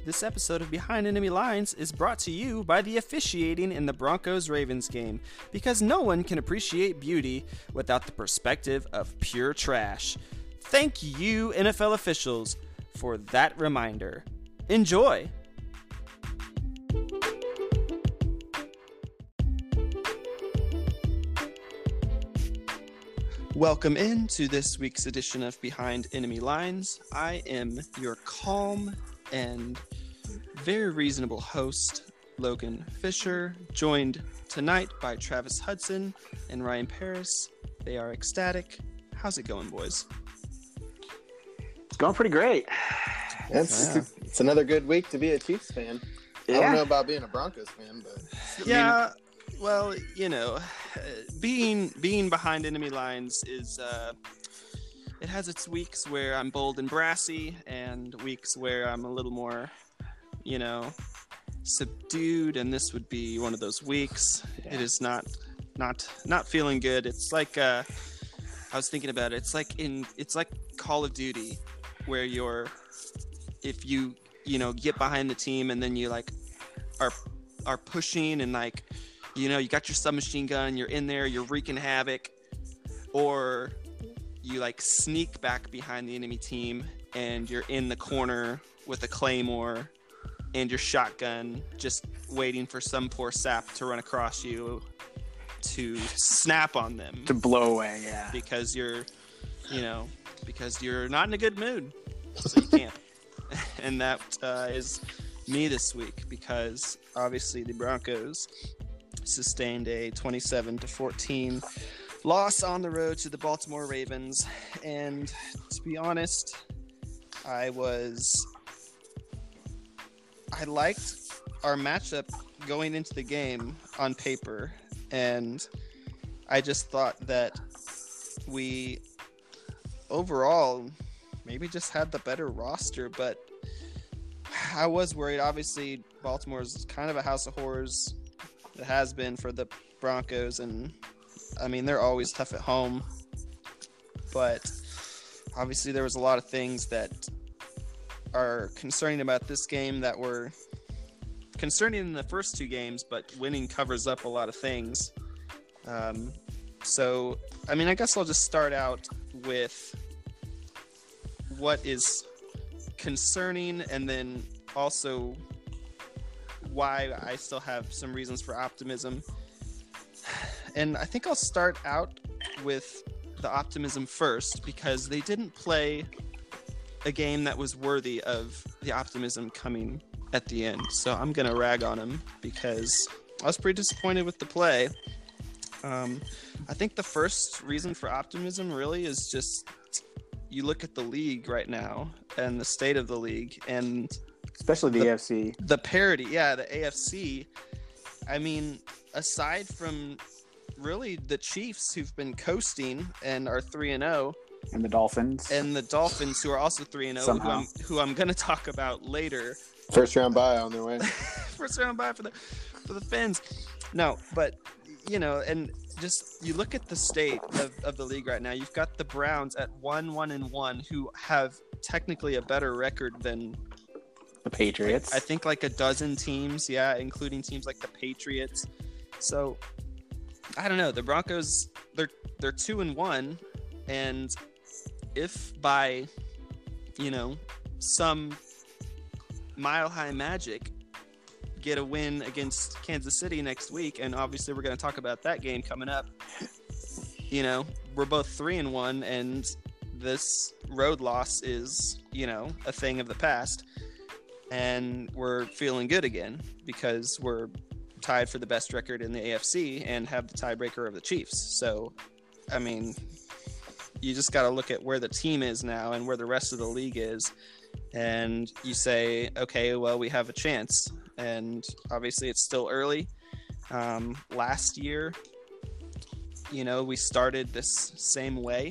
This episode of Behind Enemy Lines is brought to you by the officiating in the Broncos-Ravens game, because no one can appreciate beauty without the perspective of pure trash. Thank you, NFL officials, for that reminder. Enjoy! Welcome into this week's edition of Behind Enemy Lines. I am your calm and very reasonable host, Logan Fisher, joined tonight by Travis Hudson and Ryan Paris. They are ecstatic. How's it going, boys? It's going pretty great. It's another good week to be a Chiefs fan. Yeah. I don't know about being a Broncos fan, but Yeah, well, you know, being behind enemy lines is it has its weeks where I'm bold and brassy, and weeks where I'm a little more, you know, subdued. And this would be one of those weeks. Yeah. It is not feeling good. It's like I was thinking about it. It's like Call of Duty, where if you get behind the team and then you like are pushing and like, you know, you got your submachine gun, you're in there, you're wreaking havoc, or you like sneak back behind the enemy team and you're in the corner with a claymore and your shotgun just waiting for some poor sap to run across you to snap on them. To blow away, yeah. Because you're not in a good mood. So you can't. And that is me this week, because obviously the Broncos sustained a 27-14 loss on the road to the Baltimore Ravens. And to be honest, I liked our matchup going into the game on paper, and I just thought that we overall maybe just had the better roster. But I was worried. Obviously, Baltimore is kind of a house of horrors. It has been for the Broncos, and I mean, they're always tough at home. But obviously there was a lot of things that are concerning about this game that were concerning in the first two games, but winning covers up a lot of things. So, I mean, I guess I'll just start out with what is concerning, and then also why I still have some reasons for optimism. And I think I'll start out with the optimism first, because they didn't play a game that was worthy of the optimism coming at the end. So I'm going to rag on them because I was pretty disappointed with the play. I think the first reason for optimism really is just you look at the league right now and the state of the league, and especially the AFC. The parity, yeah, the AFC. I mean, aside from really the Chiefs, who've been coasting and are 3-0, and the Dolphins, who are also 3-0, who I'm going to talk about later. First round bye on their way. First round bye for the Fins. No, but you know, and just you look at the state of the league right now. You've got the Browns at 1-1-1, who have technically a better record than the Patriots. I think like a dozen teams, yeah, including teams like the Patriots. So I don't know. The Broncos, they're 2-1, and if by, you know, some mile high magic get a win against Kansas City next week, and obviously we're going to talk about that game coming up. You know, we're both 3-1, and this road loss is, you know, a thing of the past, and we're feeling good again because we're tied for the best record in the AFC and have the tiebreaker of the Chiefs. So, I mean, you just got to look at where the team is now and where the rest of the league is, and you say, okay, well, we have a chance. And obviously it's still early. Last year, you know, we started this same way.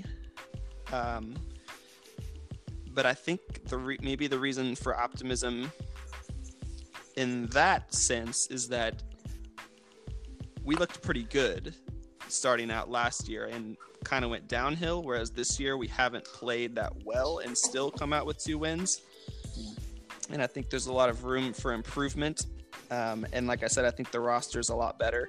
But I think maybe the reason for optimism in that sense is that we looked pretty good starting out last year and kind of went downhill, whereas this year we haven't played that well and still come out with 2 wins. and I think there's a lot of room for improvement. And like I said, I think the roster's a lot better,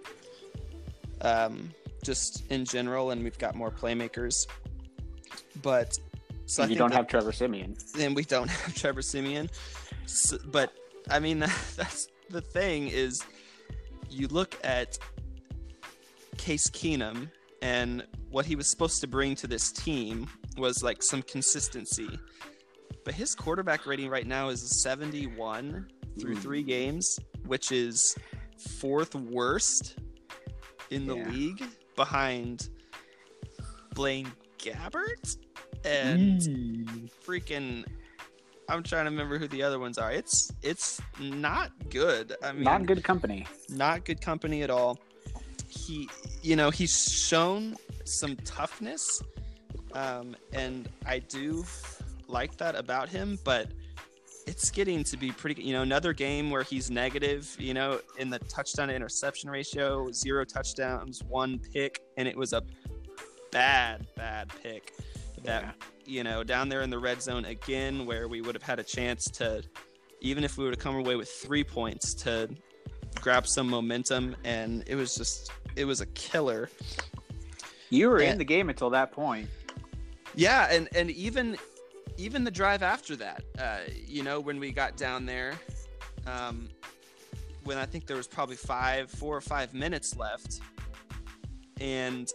just in general, and we've got more playmakers. But so you don't have Trevor Siemian. And we don't have Trevor Siemian. So, but I mean, that's the thing is, you look at Case Keenum and what he was supposed to bring to this team was like some consistency. But his quarterback rating right now is 71 through 3 games, which is 4th worst in the league, behind Blaine Gabbert and freaking, I'm trying to remember who the other ones are. It's not good. I mean, not good company. Not good company at all. He's shown some toughness, and I do like that about him, but it's getting to be pretty, another game where he's negative, in the touchdown to interception ratio, 0 touchdowns, 1 pick, and it was a bad pick that, down there in the red zone again, where we would have had a chance to, even if we would have come away with 3 points, to grab some momentum, and it was a killer. You were in the game until that point. Yeah, and even the drive after that, when we got down there, when I think there was probably 4 or 5 minutes left, and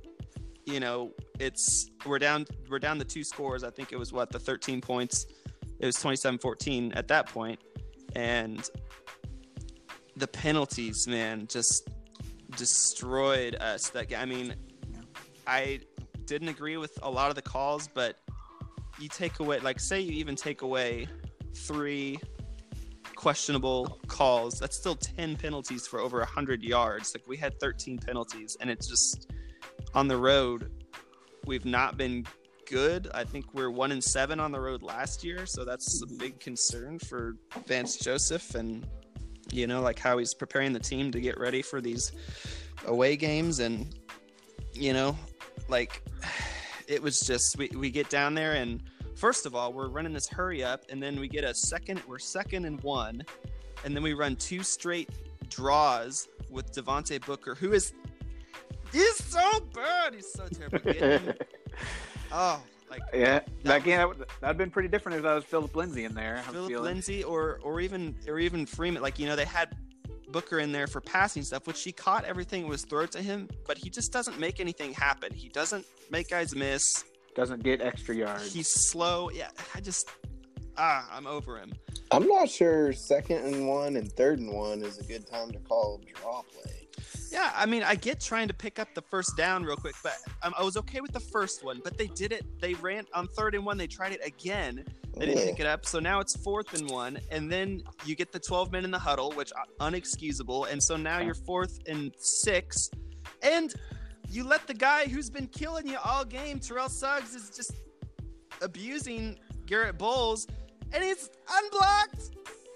we're down the 2 scores. I think it was the 13 points. It was 27-14 at that point, and the penalties, man, just destroyed us. I didn't agree with a lot of the calls, but you take away, say you even take away 3 questionable calls, that's still 10 penalties for over 100 yards. We had 13 penalties, and it's just, on the road, we've not been good. I think we're 1-7 on the road last year, so that's a big concern for Vance Joseph, and how he's preparing the team to get ready for these away games. And it was just, we get down there, and first of all, we're running this hurry up, and then we get we're 2nd and 1, and then we run 2 straight draws with Devontae Booker, he's so bad. He's so terrible. That game that'd been pretty different if that was Phillip Lindsay in there. Phillip Lindsay or even Freeman. They had Booker in there for passing stuff, which he caught everything that was thrown to him, but he just doesn't make anything happen. He doesn't make guys miss. Doesn't get extra yards. He's slow. Yeah, I'm over him. I'm not sure 2nd and 1 and 3rd and 1 is a good time to call draw play. Yeah, I mean, I get trying to pick up the first down real quick, but I was okay with the first one. But they did it. They ran on 3rd and 1. They tried it again. They didn't pick it up. So now it's 4th and 1. And then you get the 12 men in the huddle, which unexcusable. And so now you're 4th and 6. And you let the guy who's been killing you all game, Terrell Suggs, is just abusing Garrett Bowles. And he's unblocked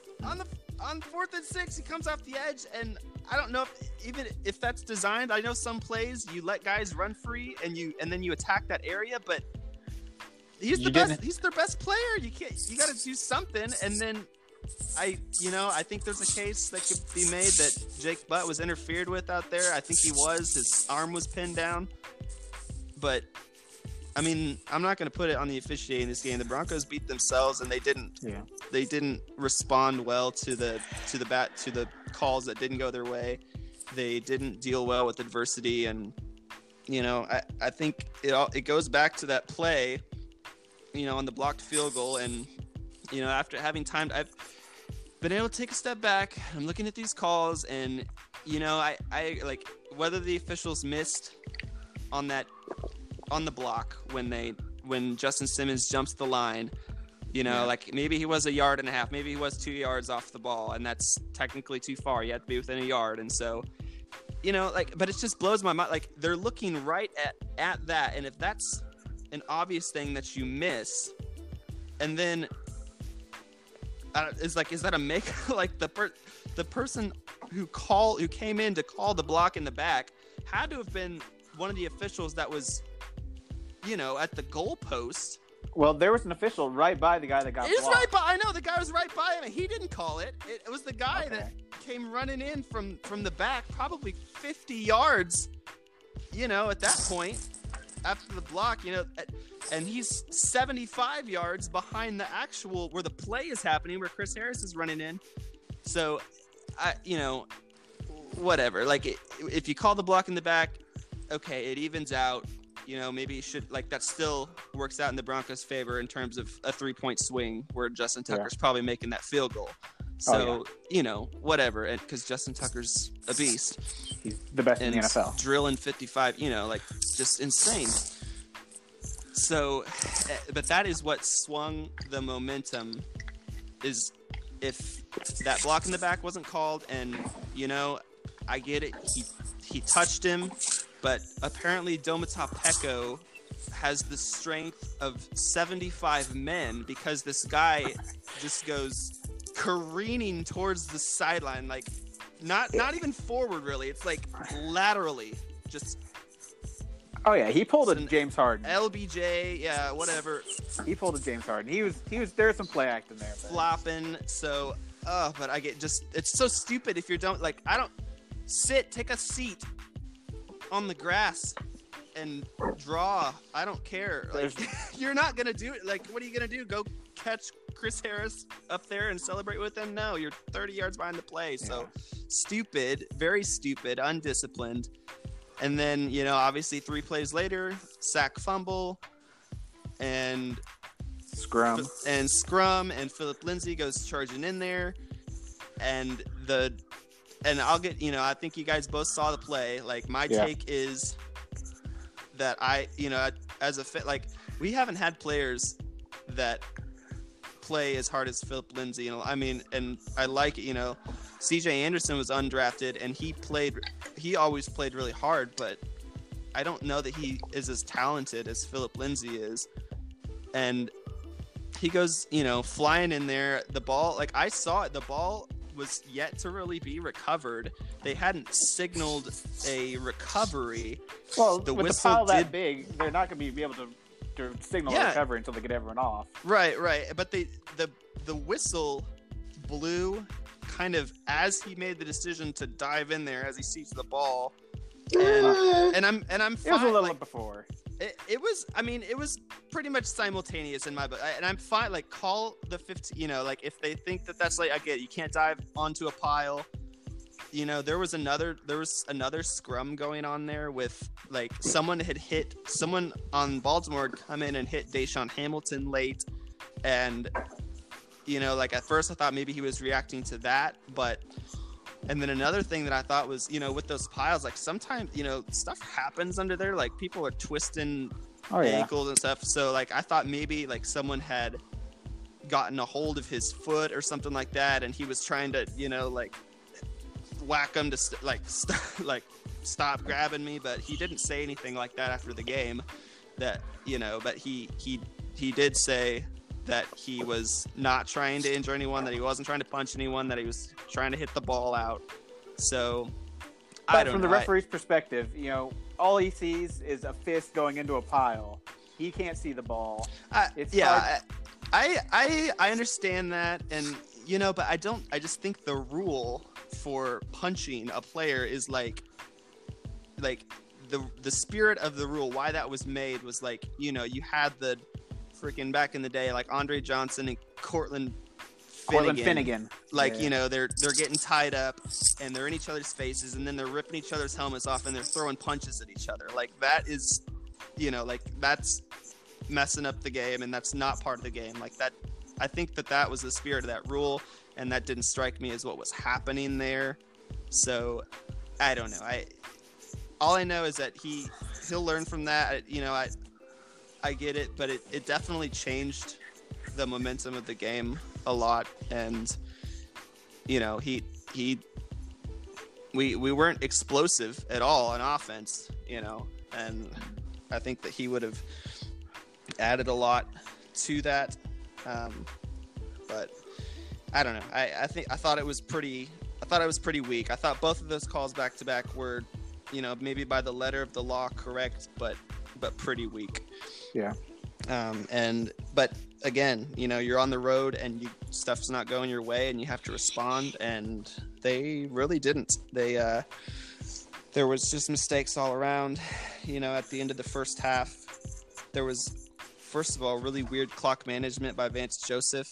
on 4th and 6. He comes off the edge, and I don't know if that's designed. I know some plays you let guys run free and then you attack that area, but he's the best. He's their best player. You got to do something. And then I think there's a case that could be made that Jake Butt was interfered with out there. I think he was. His arm was pinned down. But I mean, I'm not going to put it on the officiating in this game. The Broncos beat themselves, and they didn't. Yeah. They didn't respond well to the calls that didn't go their way. They didn't deal well with adversity, and I think it goes back to that play, on the blocked field goal, and after having time, I've been able to take a step back. I'm looking at these calls, and I like whether the officials missed on the block when Justin Simmons jumps the line. Maybe he was 1.5 yards, maybe he was 2 yards off the ball, and that's technically too far. You have to be within 1 yard. And so, but it just blows my mind. They're looking right at that. And if that's an obvious thing that you miss, and then is that a make, the person who came in to call the block in the back had to have been one of the officials that was, at the goalpost Well, there was an official right by the guy that got He was blocked. right by. I know the guy was right by him, and he didn't call it. It was the guy Okay. that came running in from the back, probably 50 yards. At that point, after the block, and he's 75 yards behind the actual where the play is happening, where Chris Harris is running in. So, whatever. Like, if you call the block in the back, okay, it evens out. Maybe you should, that still works out in the Broncos' favor in terms of a 3-point swing where Justin Tucker's probably making that field goal. So, whatever. And because Justin Tucker's a beast. He's the best in the NFL. Drilling 55, just insane. So, but that is what swung the momentum, is if that block in the back wasn't called, and, I get it. He touched him, but apparently Domata Peko has the strength of 75 men because this guy just goes careening towards the sideline, not even forward really. It's laterally, just. Oh yeah, he pulled a James Harden. LBJ, yeah, whatever. He pulled a James Harden. He was there's some play acting there. But. Flopping. So, but I get it's so stupid if you don't I don't take a seat on the grass and draw. I don't care. You're not gonna do it. What are you gonna do? Go catch Chris Harris up there and celebrate with him? No, you're 30 yards behind the play. So stupid, very stupid, undisciplined. And then, obviously 3 plays later, sack, fumble, and scrum, and Philip Lindsay goes charging in there, and I'll get, I think you guys both saw the play. My take is that as a fit, we haven't had players that play as hard as Philip Lindsay. And I like it. CJ Anderson was undrafted, and he always played really hard, but I don't know that he is as talented as Philip Lindsay is. And he goes, flying in there. The ball, I saw it. The ball was yet to really be recovered. They hadn't signaled a recovery. Well, with the pile that big, they're not going to be able to signal a recovery until they get everyone off. Right. But the whistle blew kind of as he made the decision to dive in there, as he sees the ball. And I'm fine. It was a little before. It was, it was pretty much simultaneous in my book. And I'm fine. Call the 15, if they think that I get it. You can't dive onto a pile. There was another scrum going on there with someone on Baltimore had come in and hit Deshaun Hamilton late. And, at first I thought maybe he was reacting to that, and then another thing that I thought was, with those piles, sometimes, stuff happens under there. People are twisting ankles and stuff. So, I thought maybe, someone had gotten a hold of his foot or something like that, and he was trying to, whack him to, stop grabbing me. But he didn't say anything like that after the game. But he did say that he was not trying to injure anyone, that he wasn't trying to punch anyone, that he was trying to hit the ball out. So, I don't know. From the referee's perspective, all he sees is a fist going into a pile. He can't see the ball. I understand that, and but I just think the rule for punching a player is the spirit of the rule, why that was made was you had the freaking back in the day, Andre Johnson and Cortland Finnegan. They're getting tied up and they're in each other's faces, and then they're ripping each other's helmets off and they're throwing punches at each other. That is, that's messing up the game, and that's not part of the game. That, I think that was the spirit of that rule, and that didn't strike me as what was happening there. So, I don't know. All I know is that he'll learn from that. I get it, but it definitely changed the momentum of the game a lot, and we weren't explosive at all on offense, and I think that he would have added a lot to that, but I don't know. I thought it was pretty weak. I thought both of those calls back to back were, maybe by the letter of the law correct, but pretty weak. Yeah. But again, you're on the road and stuff's not going your way and you have to respond, and they really didn't. There was just mistakes all around. At the end of the first half, there was, first of all, really weird clock management by Vance Joseph.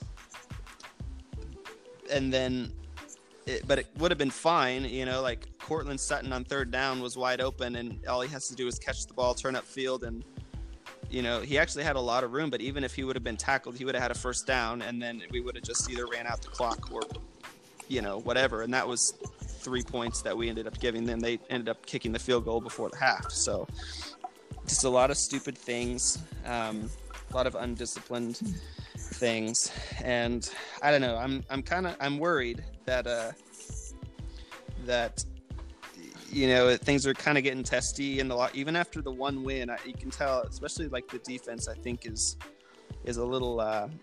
And then, but it would have been fine, like Cortland Sutton on third down was wide open, and all he has to do is catch the ball, turn upfield, and he actually had a lot of room. But even if he would have been tackled, he would have had a first down, and then we would have just either ran out the clock or, whatever. And that was 3 points that we ended up giving them. They ended up kicking the field goal before the half. So just a lot of stupid things, a lot of undisciplined things, and I don't know. I'm worried that things are kind of getting testy, and even after the one win, you can tell, especially like the defense, I think is a little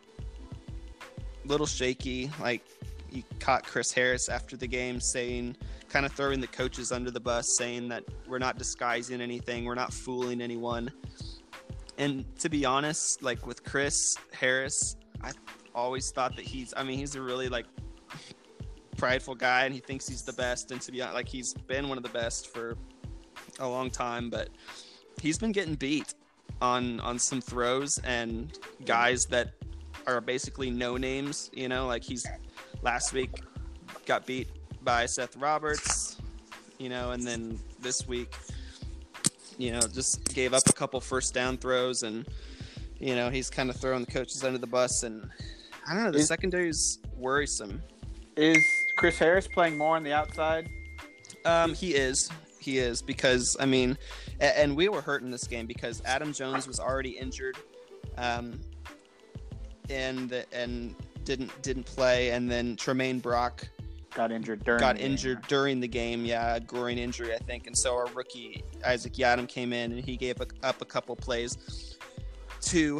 shaky. Like, you caught Chris Harris after the game kind of throwing the coaches under the bus, saying that we're not disguising anything, we're not fooling anyone. And to be honest, like with Chris Harris, I always thought that he's a really like prideful guy, and he thinks he's the best. And to be honest, like, he's been one of the best for a long time, but he's been getting beat on some throws, and guys that are basically no names, like last week got beat by Seth Roberts, and then this week, just gave up a couple first down throws, and he's kind of throwing the coaches under the bus, and I don't know, the secondary's worrisome. Is Chris Harris playing more on the outside? He is because and we were hurt in this game because Adam Jones was already injured, and didn't play, and then Tremaine Brock got injured during the game. Yeah, groin injury, I think. And so our rookie Isaac Yiadom came in, and he gave up a couple plays too.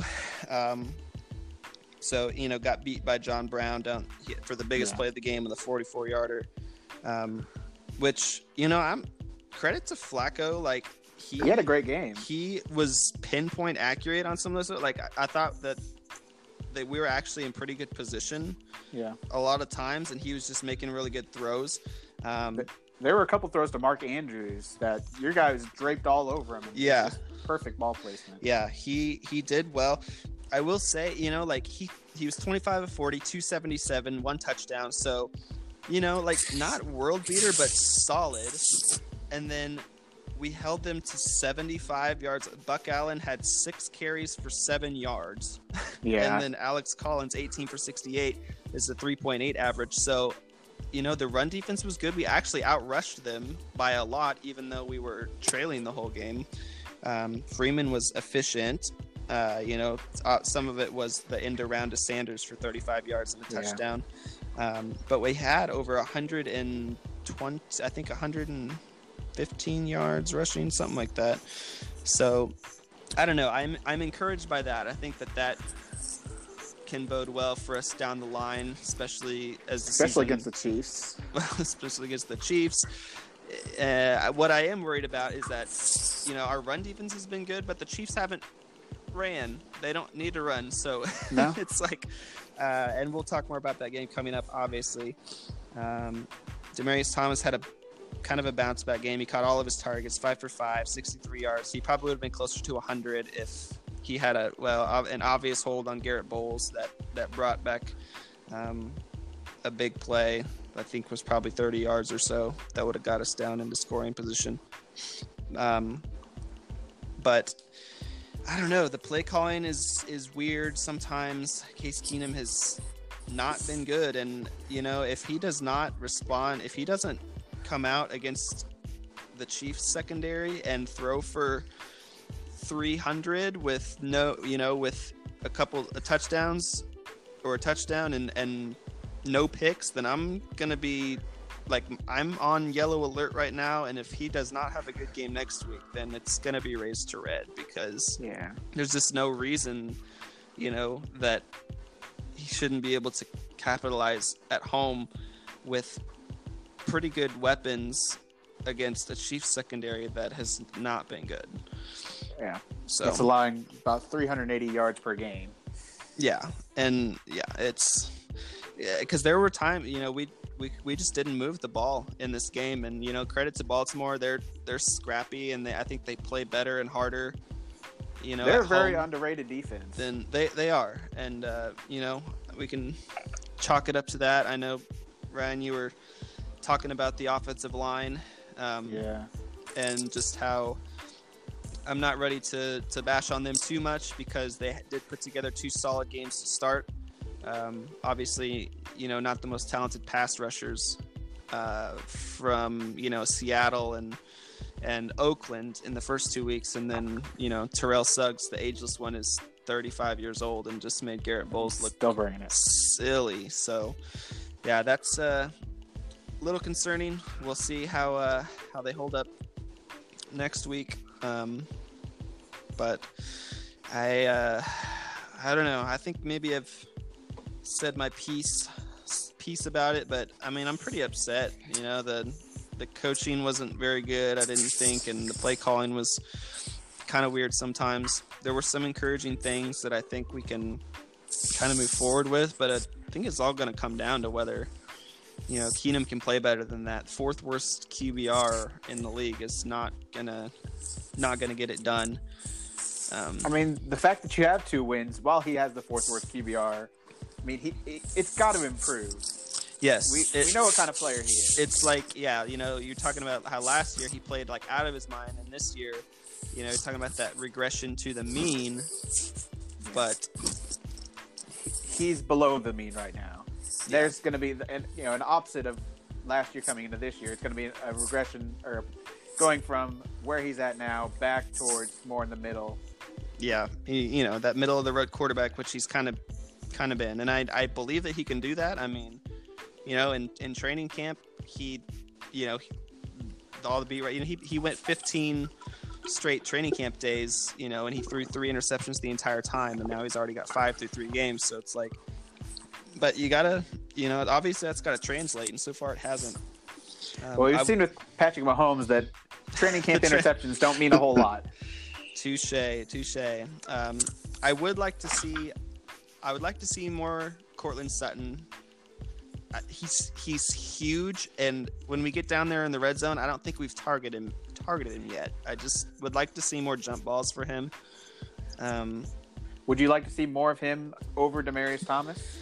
So got beat by John Brown for the biggest play of the game with a 44-yarder. Which I'm credit to Flacco. Like, he had a great game. He was pinpoint accurate on some of those. Like, I thought that we were actually in pretty good position. Yeah. A lot of times, and he was just making really good throws. There were a couple throws to Mark Andrews that your guy was draped all over him. Yeah. Perfect ball placement. Yeah, he did well. I will say, like he was 25 of 40, 277, 1 touchdown. So, like, not world beater, but solid. And then we held them to 75 yards. Buck Allen had 6 carries for 7 yards. Yeah. And then Alex Collins, 18 for 68, is a 3.8 average. So, the run defense was good. We actually outrushed them by a lot, even though we were trailing the whole game. Freeman was efficient. Some of it was the end around to Sanders for 35 yards and a touchdown. But we had over 120, I think 115 yards rushing, something like that. So I don't know. I'm encouraged by that. I think that can bode well for us down the line, especially against the Chiefs. Especially against the Chiefs. What I am worried about is that, our run defense has been good, but the Chiefs haven't ran. They don't need to run. So no. It's like, and we'll talk more about that game coming up, obviously. Demaryius Thomas had a kind of a bounce back game. He caught all of his targets, 5 for 5, 63 yards. He probably would have been closer to 100 if he had an obvious hold on Garrett Bowles that brought back a big play. I think was probably 30 yards or so. That would have got us down into scoring position. But I don't know. The play calling is weird sometimes. Case Keenum has not been good, and if he does not respond, if he doesn't come out against the Chiefs secondary and throw for 300 with with a couple of touchdowns or a touchdown and no picks, then I'm gonna be like, I'm on yellow alert right now. And if he does not have a good game next week, then it's gonna be raised to red, because there's just no reason that he shouldn't be able to capitalize at home with pretty good weapons against a Chiefs secondary that has not been good. Yeah. So It's allowing about 380 yards per game. yeah, and it's because there were times we just didn't move the ball in this game, and credit to Baltimore, they're scrappy, and I think they play better and harder. They're a at very home underrated defense. than they are, and we can chalk it up to that. I know, Ryan, you were talking about the offensive line, and just how I'm not ready to bash on them too much because they did put together 2 solid games to start. Obviously, not the most talented pass rushers from Seattle and Oakland in the first 2 weeks, and then Terrell Suggs, the ageless one, is 35 years old and just made Garrett Bowles look still bringing it silly. So yeah, that's a little concerning. We'll see how they hold up next week. But I don't know. I think maybe I've said my piece about it, but I mean, I'm pretty upset. The coaching wasn't very good, I didn't think, and the play calling was kind of weird sometimes. There were some encouraging things that I think we can kind of move forward with, but I think it's all going to come down to whether Keenum can play better than that. 4th worst QBR in the league is not gonna get it done. I mean, the fact that you have 2 wins while he has the 4th worst QBR, I mean, it's got to improve. Yes, we know what kind of player he is. It's like, you're talking about how last year he played like out of his mind, and this year, you're talking about that regression to the mean, but he's below the mean right now. There's going to be an opposite of last year coming into this year. It's going to be a regression, or going from where he's at now back towards more in the middle. Yeah, that middle of the road quarterback, which he's kind of been, and I believe that he can do that. I mean, in training camp, all the beat right. He went 15 straight training camp days, and he threw 3 interceptions the entire time, and now he's already got 5 through 3 games. So it's like, but you gotta, obviously that's got to translate, and so far it hasn't. Well, we've seen with Patrick Mahomes that training camp interceptions don't mean a whole lot. Touche. I would like to see more Courtland Sutton. He's huge, and when we get down there in the red zone, I don't think we've targeted him yet. I just would like to see more jump balls for him. Would you like to see more of him over Demaryius Thomas?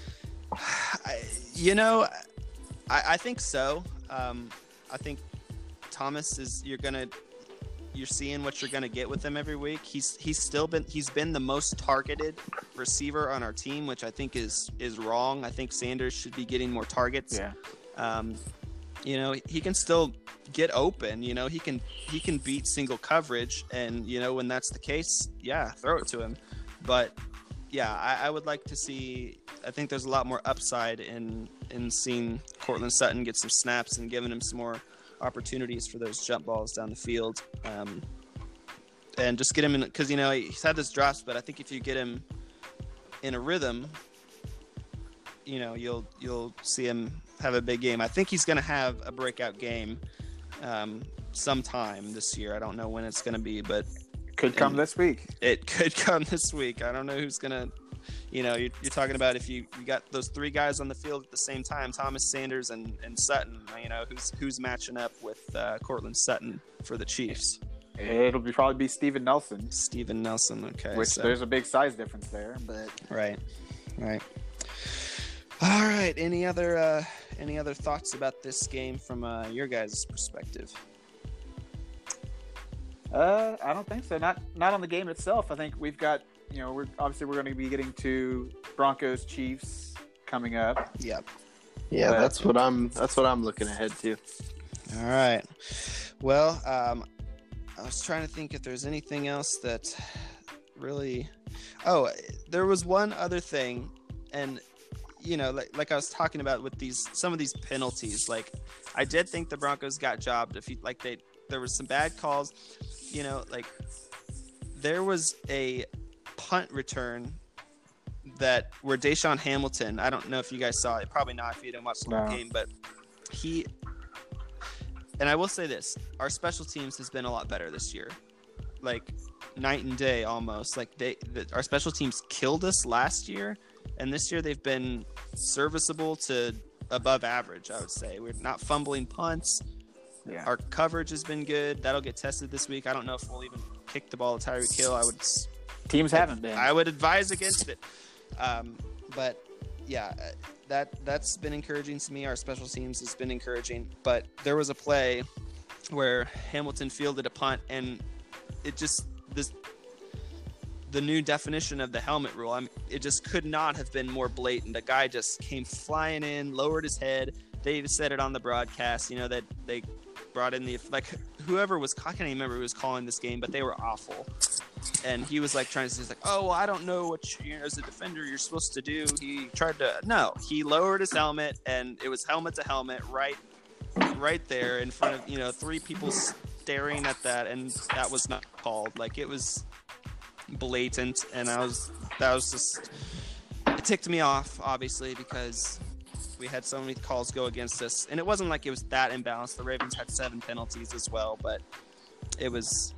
I think so. I think Thomas is you're seeing what you're gonna get with him every week. He's been the most targeted receiver on our team, which I think is wrong. I think Sanders should be getting more targets. Yeah. He can still get open. He can beat single coverage, and when that's the case, throw it to him. But I would like to see. I think there's a lot more upside in seeing Courtland Sutton get some snaps and giving him some more opportunities for those jump balls down the field, and just get him in, because he's had this drops, but I think if you get him in a rhythm, you'll see him have a big game. I think he's going to have a breakout game sometime this year. I don't know when it's going to be, but could come this week. It could come this week. I don't know who's going to. You're talking about if you got those 3 guys on the field at the same time, Thomas, Sanders, and Sutton. Who's matching up with Courtland Sutton for the Chiefs? It'll probably be Steven Nelson. Steven Nelson, okay. Which there's a big size difference there, but right. All right. Any other thoughts about this game from your guys' perspective? I don't think so. Not on the game itself. I think we've got. We're going to be getting to Broncos Chiefs coming up. Yep. Yeah, that's what I'm looking ahead to. All right. Well, I was trying to think if there's anything else that really. Oh, there was one other thing, and like I was talking about with some of these penalties. Like, I did think the Broncos got jobbed. There was some bad calls. There was a punt return where Deshaun Hamilton, I don't know if you guys saw it, probably not if you didn't watch the whole game, but and I will say this, our special teams has been a lot better this year. Like, night and day almost. Like our special teams killed us last year, and this year they've been serviceable to above average, I would say. We're not fumbling punts. Yeah. Our coverage has been good. That'll get tested this week. I don't know if we'll even kick the ball to Tyreek Hill. Teams haven't been. I would advise against it. But yeah, that's been encouraging to me. Our special teams has been encouraging. But there was a play where Hamilton fielded a punt, and it just the new definition of the helmet rule. It just could not have been more blatant. The guy just came flying in, lowered his head. They even said it on the broadcast, that they brought in whoever was, I can't even remember who was calling this game, but they were awful. And he was trying to say, oh, well, I don't know what as a defender you're supposed to do. He he lowered his helmet, and it was helmet to helmet right there in front of, 3 people staring at that, and that was not called. It was blatant, and it ticked me off, obviously, because we had so many calls go against us, and it wasn't like it was that imbalanced. The Ravens had 7 penalties as well, but I was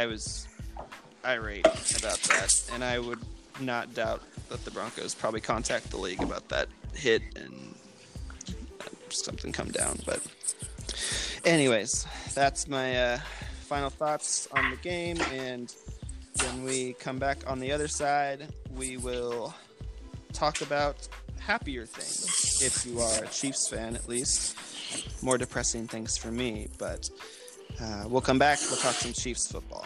irate about that, and I would not doubt that the Broncos probably contact the league about that hit and something come down. But anyways, that's my final thoughts on the game, and when we come back on the other side, we will talk about happier things, if you are a Chiefs fan, at least. More depressing things for me, but we'll come back. We'll talk some Chiefs football.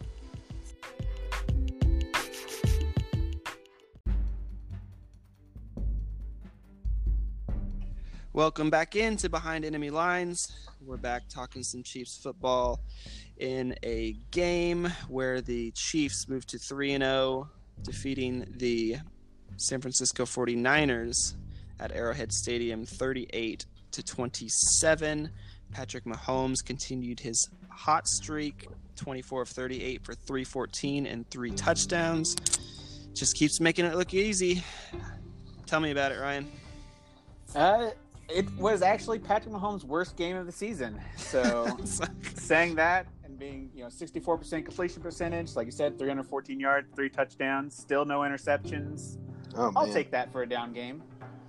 Welcome back into Behind Enemy Lines. We're back talking some Chiefs football in a game where the Chiefs moved to 3-0, defeating the San Francisco 49ers at Arrowhead Stadium 38-27. Patrick Mahomes continued his hot streak, 24 of 38 for 314 and 3 touchdowns. Just keeps making it look easy. Tell me about it, Ryan. It was actually Patrick Mahomes' worst game of the season. So saying that and being, 64% completion percentage, like you said, 314 yards, 3 touchdowns, still no interceptions. Oh, I'll take that for a down game.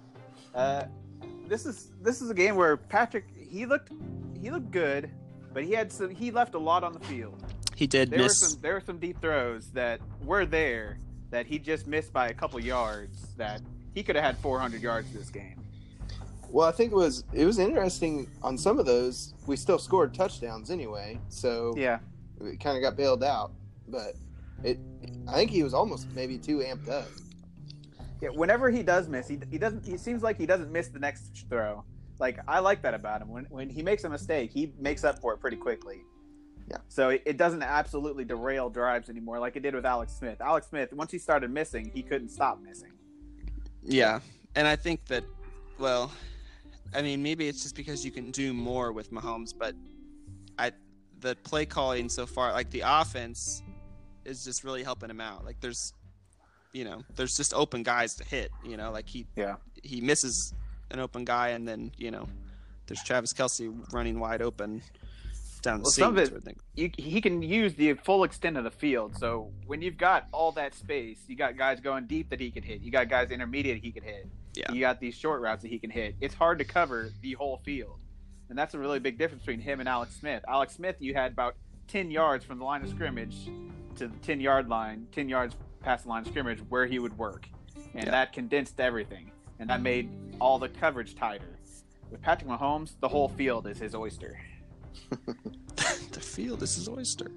This is a game where Patrick, he looked good, but he left a lot on the field. He did miss. There were some deep throws that were there that he just missed by a couple yards that he could have had 400 yards this game. Well, I think it was interesting on some of those. We still scored touchdowns anyway, so yeah, it kind of got bailed out. But I think he was almost maybe too amped up. Yeah, whenever he does miss, he doesn't. He seems like he doesn't miss the next throw. I like that about him. When he makes a mistake, he makes up for it pretty quickly. Yeah. So it doesn't absolutely derail drives anymore, like it did with Alex Smith. Alex Smith, once he started missing, he couldn't stop missing. Yeah, and I think that, well, I mean, maybe it's just because you can do more with Mahomes, but the play calling so far, the offense is just really helping him out. There's just open guys to hit, he misses an open guy, and then, there's Travis Kelce running wide open down the seam. Some of it, he can use the full extent of the field. So when you've got all that space, you got guys going deep that he can hit. You got guys intermediate he can hit. Yeah. You got these short routes that he can hit. It's hard to cover the whole field. And that's a really big difference between him and Alex Smith. Alex Smith, you had about 10 yards from the line of scrimmage to the 10-yard line, 10 yards past the line of scrimmage where he would work. And that condensed everything. And that made all the coverage tighter. With Patrick Mahomes, the whole field is his oyster. The field is his oyster.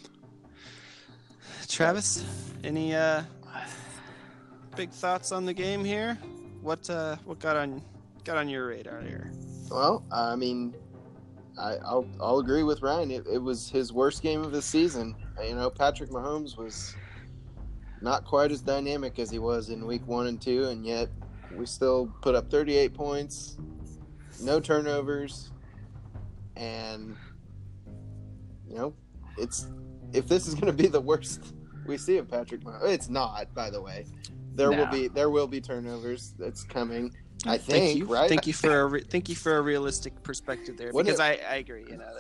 Travis, any big thoughts on the game here? What got on your radar here? Well, I mean, I'll agree with Ryan. It was his worst game of the season. Patrick Mahomes was not quite as dynamic as he was in week 1 and 2, and yet we still put up 38 points, no turnovers, and if this is going to be the worst we see of Patrick Mahomes, it's not. By the way, there will be turnovers. That's coming. I think. Right. Thank you for a realistic perspective there, because I agree. That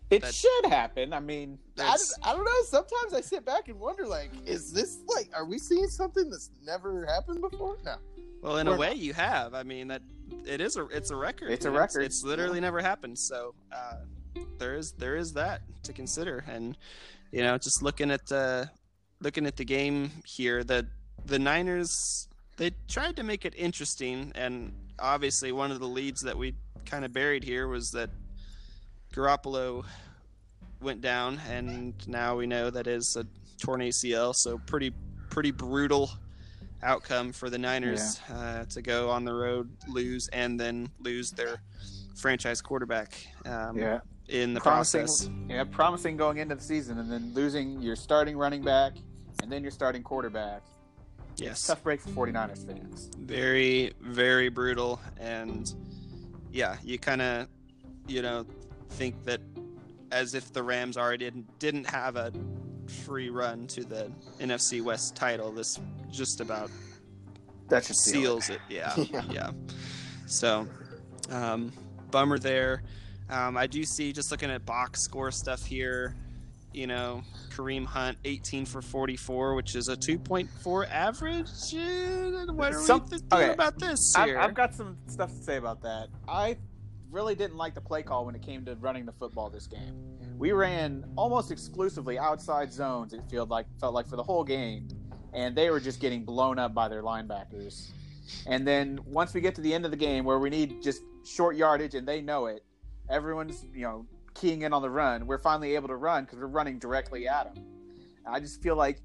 It That- should happen. I mean, I don't know. Sometimes I sit back and wonder, like, is this like, are we seeing something that's never happened before? No. Well, in We're a way, not. you have. I mean, it's a record. It's a you know? record. It's literally never happened. So there is that to consider. And just looking at the game here, the Niners, they tried to make it interesting, and obviously one of the leads that we kind of buried here was that Garoppolo went down, and now we know that is a torn ACL. So pretty brutal outcome for the Niners to go on the road, lose, and then lose their franchise quarterback in the process. Yeah, promising going into the season, and then losing your starting running back and then your starting quarterback. Yes. Tough break for 49ers fans. Very, very brutal. And yeah, you kind of, think that as if the Rams already didn't have a free run to the NFC West title, this just about That should seals it. Yeah. Yeah. Yeah. So, bummer there. I do see, just looking at box score stuff here, Kareem Hunt 18 for 44, which is a 2.4 average. What are we thinking about this here? I've got some stuff to say about that. I really didn't like the play call when it came to running the football this game. We ran almost exclusively outside zones, it felt like for the whole game, and they were just getting blown up by their linebackers. And then once we get to the end of the game where we need just short yardage and they know it, everyone's keying in on the run. We're finally able to run because we're running directly at them. I just feel like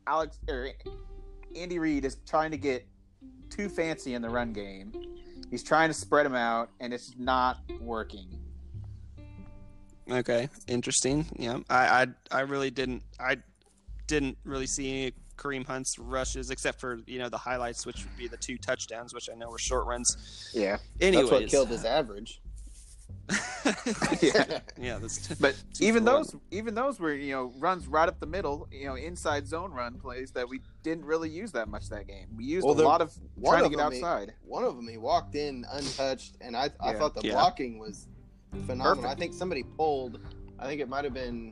Andy Reid is trying to get too fancy in the run game. He's trying to spread them out, and it's not working. Okay, interesting. Yeah, I really didn't really see any Kareem Hunt's rushes except for the highlights, which would be the 2 touchdowns, which I know were short runs. Yeah. Anyways, That's what killed his average. Yeah, that's But 2 even for those were runs right up the middle, inside zone run plays that we didn't really use that much that game. We used a lot of trying to get outside. One of them, he walked in untouched, and I thought the Yeah. blocking was phenomenal. Perfect. I think somebody pulled. I think it might have been.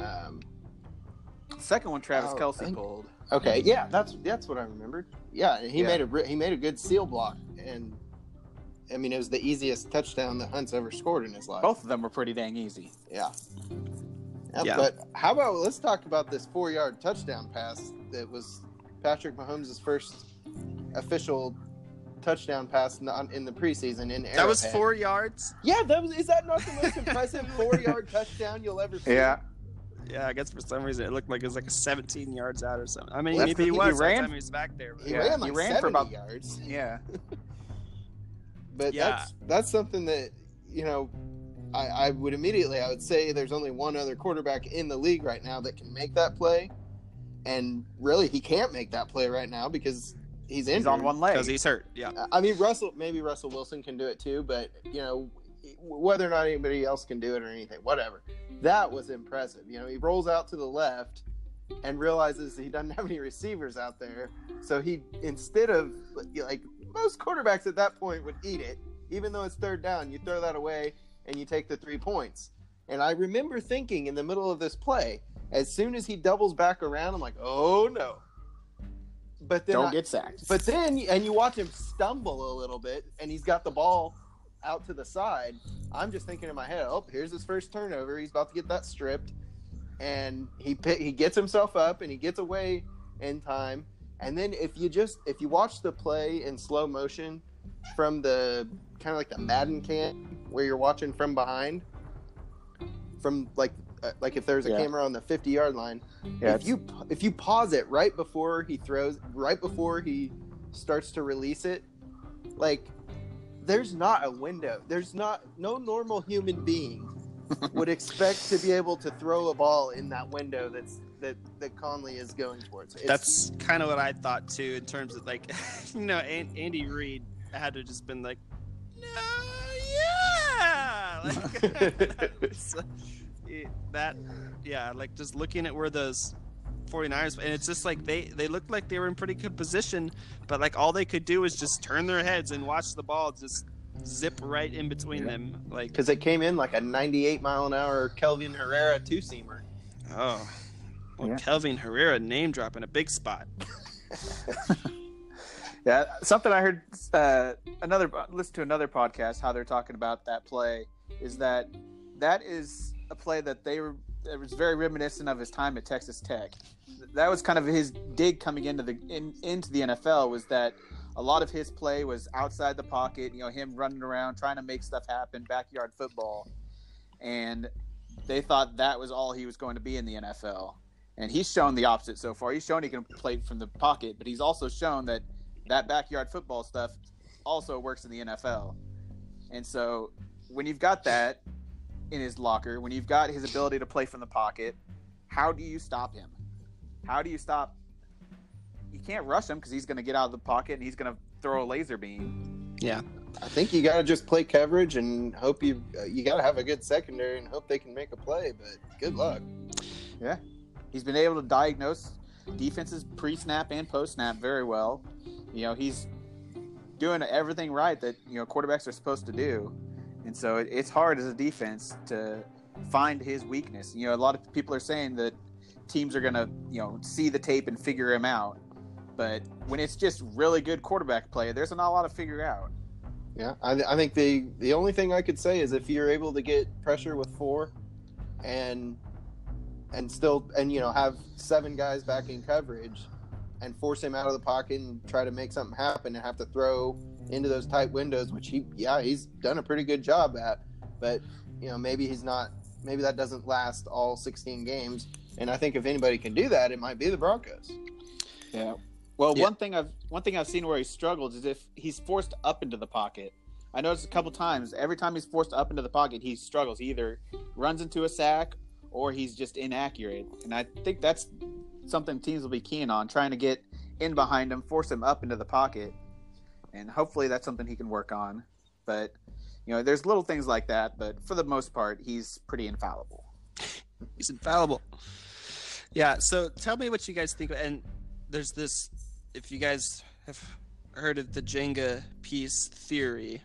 Second one, Travis Oh, Kelce I think- pulled. Okay, yeah, that's what I remembered. Yeah, and he Yeah. made a good seal block, and I mean it was the easiest touchdown that Hunt's ever scored in his life. Both of them were pretty dang easy. Yeah. Yeah. But how about let's talk about this 4-yard touchdown pass that was Patrick Mahomes' first official touchdown pass in the preseason in Arrowhead. That was 4 yards. Yeah, is that not the most impressive 4-yard touchdown you'll ever see? Yeah. Yeah, I guess for some reason it looked like it was like a 17 yards out or something. I mean, Well, maybe he he was by the ran- time he was back there. But He Yeah, ran he like ran 70 for about- yards. Yeah. But Yeah. that's something that, I would say there's only one other quarterback in the league right now that can make that play. And really, he can't make that play right now because he's injured. He's on one leg. because he's hurt. Yeah. I mean, Russell Wilson can do it too, but, whether or not anybody else can do it or anything, whatever. That was impressive. He rolls out to the left and realizes he doesn't have any receivers out there. So he, instead of, like, most quarterbacks at that point would eat it. Even though it's third down, you throw that away and you take the 3 points. And I remember thinking in the middle of this play, as soon as he doubles back around, I'm like, oh no. But then Don't get sacked. But then, and you watch him stumble a little bit, and he's got the ball out to the side. I'm just thinking in my head, oh, here's his first turnover. He's about to get that stripped. And he gets himself up, and he gets away in time. And then if you watch the play in slow motion from the kind of like the Madden cam where you're watching from behind, from like if there's a camera on the 50-yard line, if you pause it right before he throws, right before he starts to release it, like there's not a window. There's no normal human being would expect to be able to throw a ball in that window that Conley is going towards. That's kind of what I thought too, in terms of like, Andy Reid had to just been like, no, yeah, like just looking at where those 49ers, and it's just like they looked like they were in pretty good position, but like all they could do was just turn their heads and watch the ball just zip right in between them. Like, because it came in like a 98-mile-an-hour Kelvin Herrera two-seamer. oh, well, Yeah. Kelvin Herrera name drop in a big spot. Yeah, something I heard listen to another podcast how they're talking about that play is that is a play that it was very reminiscent of his time at Texas Tech. That was kind of his dig coming into the NFL, was that a lot of his play was outside the pocket, him running around trying to make stuff happen, backyard football. And they thought that was all he was going to be in the NFL. And he's shown the opposite so far. He's shown he can play from the pocket, but he's also shown that backyard football stuff also works in the NFL. And so when you've got that in his locker, when you've got his ability to play from the pocket, how do you stop him? How do you stop? You can't rush him because he's going to get out of the pocket and he's going to throw a laser beam. Yeah. I think you got to just play coverage and hope you got to have a good secondary and hope they can make a play, but good luck. Yeah. He's been able to diagnose defenses pre-snap and post-snap very well. He's doing everything right that, quarterbacks are supposed to do. And so it's hard as a defense to find his weakness. A lot of people are saying that teams are going to, see the tape and figure him out. But when it's just really good quarterback play, there's not a lot to figure out. Yeah, I think the only thing I could say is if you're able to get pressure with 4 and still have 7 guys back in coverage and force him out of the pocket and try to make something happen and have to throw into those tight windows, which he's done a pretty good job at. But maybe that doesn't last all 16 games. And I think if anybody can do that, it might be the Broncos. Yeah. Well, Yeah. one thing I've seen where he struggles is if he's forced up into the pocket. I noticed a couple times, every time he's forced up into the pocket, he struggles. He either runs into a sack or he's just inaccurate. And I think that's something teams will be keen on, trying to get in behind him, force him up into the pocket. And hopefully that's something he can work on. But, there's little things like that. But for the most part, he's pretty infallible. He's infallible. Yeah, so tell me what you guys think. And there's this, if you guys have heard of the Jenga piece theory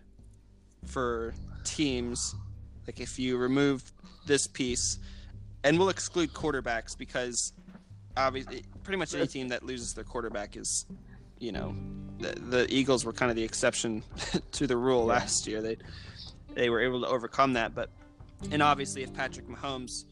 for teams, like if you remove this piece, and we'll exclude quarterbacks because obviously pretty much any team that loses their quarterback is, the Eagles were kind of the exception to the rule last year. They were able to overcome that, and obviously if Patrick Mahomes,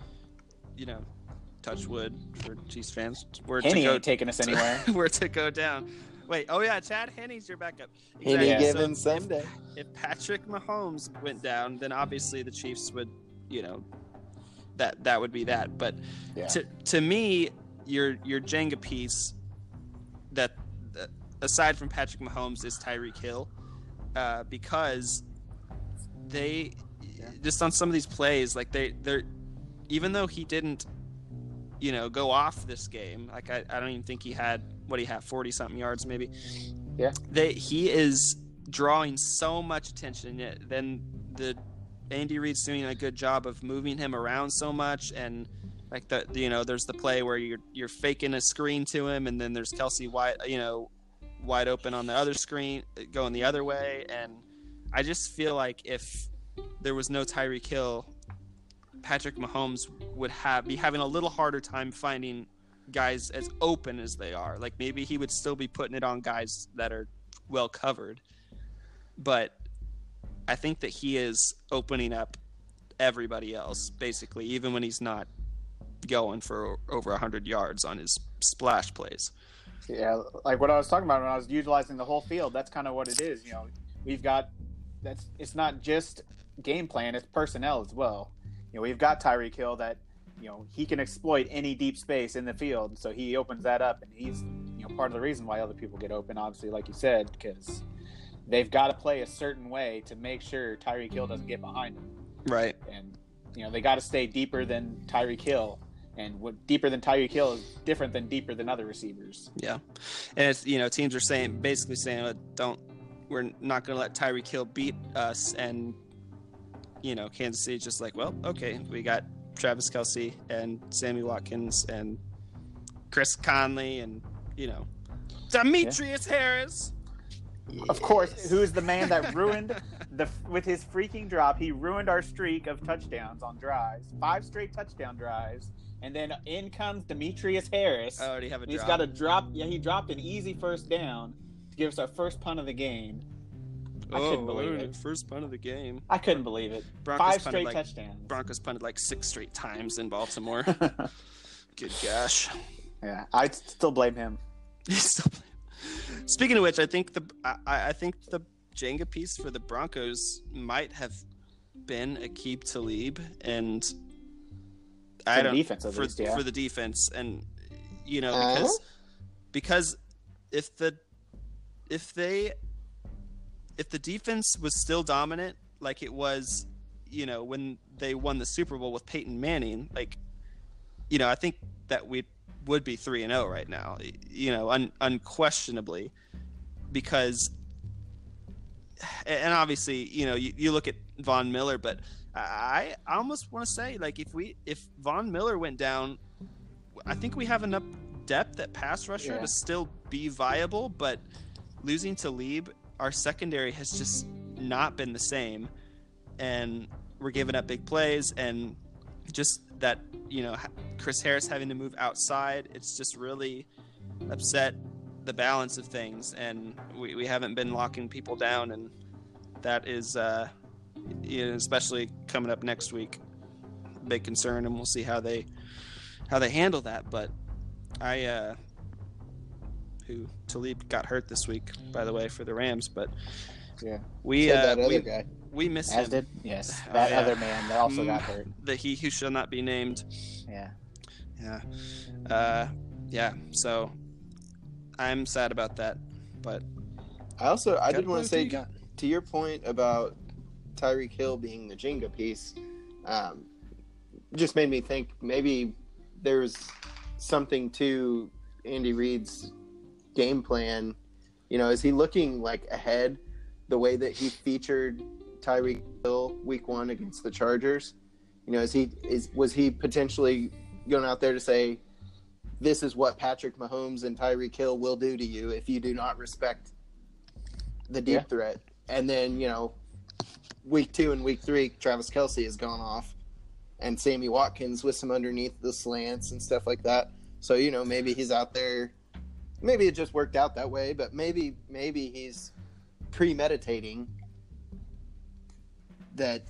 touch wood for Chiefs fans, Henny ain't taking us anywhere. were to go down. Wait, Chad Henne's your backup. Any Exactly. given So Sunday. if Patrick Mahomes went down, then obviously the Chiefs would, that would be that. But Yeah. to me, your Jenga piece that aside from Patrick Mahomes is Tyreek Hill, because they just on some of these plays, like they're even though he didn't, go off this game, like I don't even think he had 40 something yards maybe. Yeah. He is drawing so much attention. Then Andy Reid's doing a good job of moving him around so much, and like there's the play where you're faking a screen to him, and then there's Kelsey wide open on the other screen going the other way, and I just feel like if there was no Tyreek Hill, Patrick Mahomes would be having a little harder time finding guys as open as they are. Like maybe he would still be putting it on guys that are well covered, but I think that he is opening up everybody else basically, even when he's not going for over 100 yards on his splash plays. Yeah, like what I was talking about when I was utilizing the whole field, that's kind of what it is. It's not just game plan, it's personnel as well. We've got Tyreek Hill that, he can exploit any deep space in the field. So he opens that up, and he's, part of the reason why other people get open, obviously, like you said, because they've got to play a certain way to make sure Tyreek Hill doesn't get behind him. Right. And, they got to stay deeper than Tyreek Hill. And what deeper than Tyreek Hill is different than deeper than other receivers. Yeah. And it's, teams are basically saying, we're not going to let Tyreek Hill beat us. And, Kansas City's just like, well, okay, we got Travis Kelce and Sammy Watkins and Chris Conley and, Demetrius Harris. Of course, who's the man that ruined with his freaking drop? He ruined our streak of touchdowns on drives, 5 straight touchdown drives, and then in comes Demetrius Harris. I already have a drop. He's got a drop. Yeah, he dropped an easy first down to give us our first punt of the game. I couldn't believe it. First punt of the game. I couldn't believe it. Broncos 5 straight touchdowns. Broncos punted like 6 straight times in Baltimore. Good gosh. Yeah, I still blame him. Speaking of which, I think the Jenga piece for the Broncos might have been Aqib Talib, and for the defense, and because if the defense was still dominant like it was, when they won the Super Bowl with Peyton Manning, I think that we would be 3-0 right now, unquestionably, because, and obviously, you look at Von Miller, but I almost want to say, like, if Von Miller went down, I think we have enough depth at pass rusher to still be viable, but losing Talib, our secondary has just not been the same, and we're giving up big plays, and just that, Chris Harris having to move outside, it's just really upset the balance of things, and we haven't been locking people down, and that is, especially coming up next week, big concern, and we'll see how they handle that. But Talib got hurt this week, by the way, for the Rams, but we miss him. As did, yes, that other man that also got hurt. The he who shall not be named. So I'm sad about that, but I did want to say, to your point about Tyreek Hill being the Jenga piece, just made me think maybe there's something to Andy Reid's game plan. Is he looking like ahead the way that he featured Tyreek Hill week 1 against the Chargers? Was he potentially going out there to say, this is what Patrick Mahomes and Tyreek Hill will do to you if you do not respect the deep threat? And then, week 2 and week 3, Travis Kelce has gone off, and Sammy Watkins with some underneath the slants and stuff like that. So, maybe he's out there. Maybe it just worked out that way, but maybe he's premeditating that,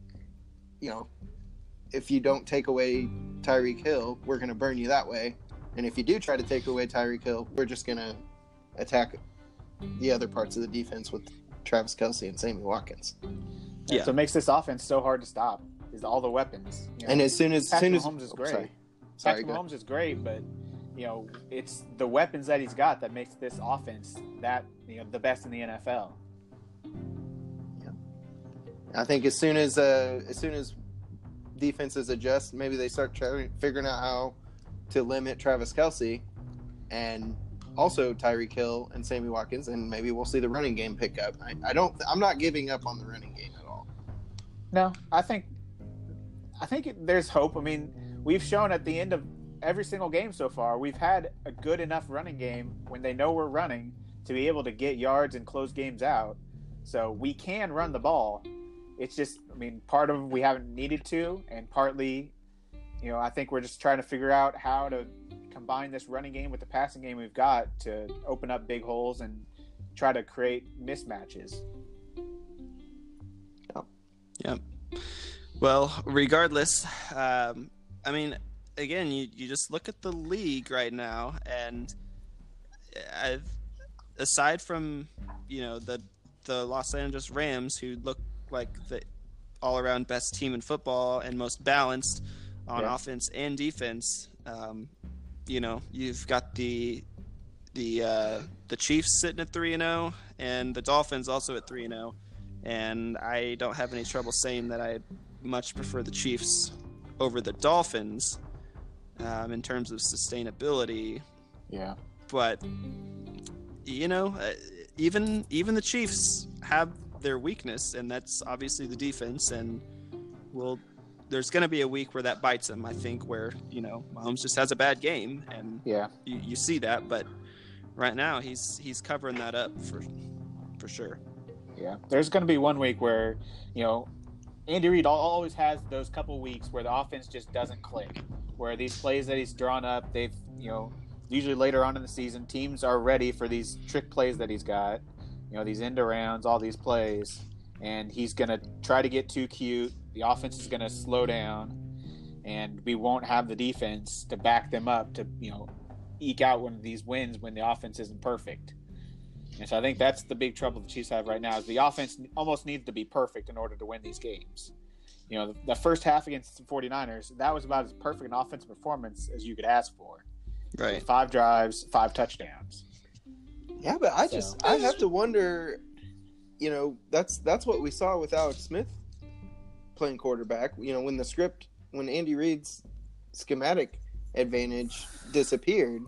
if you don't take away Tyreek Hill, we're going to burn you that way. And if you do try to take away Tyreek Hill, we're just going to attack the other parts of the defense with Travis Kelce and Sammy Watkins. Yeah. So it makes this offense so hard to stop, is all the weapons. And as soon as Mahomes is great. Patrick Mahomes is great, but it's the weapons that he's got that makes this offense the best in the NFL. Yeah. I think as soon as defenses adjust, maybe they start figuring out how to limit Travis Kelce and also Tyreek Hill and Sammy Watkins, and maybe we'll see the running game pick up. I'm not giving up on the running game at all. No, I think there's hope. I mean, we've shown at the end of every single game so far, we've had a good enough running game when they know we're running to be able to get yards and close games out. So we can run the ball. It's just, part of we haven't needed to, and partly, I think we're just trying to figure out how to combine this running game with the passing game we've got to open up big holes and try to create mismatches. Yeah. Well, regardless, again, you just look at the league right now, and aside from the Los Angeles Rams, who look like the all-around best team in football and most balanced on offense and defense, you've got the Chiefs sitting at 3-0, and the Dolphins also at 3-0, and I don't have any trouble saying that I much prefer the Chiefs over the Dolphins in terms of sustainability. Yeah. But even the Chiefs have their weakness, and that's obviously the defense, and there's going to be a week where that bites them, I think, where Mahomes just has a bad game, and you see that, but right now he's covering that up sure. Yeah, there's going to be one week where, Andy Reid always has those couple weeks where the offense just doesn't click, where these plays that he's drawn up, they've, usually later on in the season, teams are ready for these trick plays that he's got, these end arounds, all these plays, and he's going to try to get too cute. The offense is going to slow down, and we won't have the defense to back them up to, eke out one of these wins when the offense isn't perfect. And so I think that's the big trouble the Chiefs have right now is the offense almost needs to be perfect in order to win these games. The first half against the 49ers, that was about as perfect an offensive performance as you could ask for. Right. 5 drives, 5 touchdowns. Yeah, but I have to wonder, that's what we saw with Alex Smith playing quarterback. When Andy Reid's schematic advantage disappeared,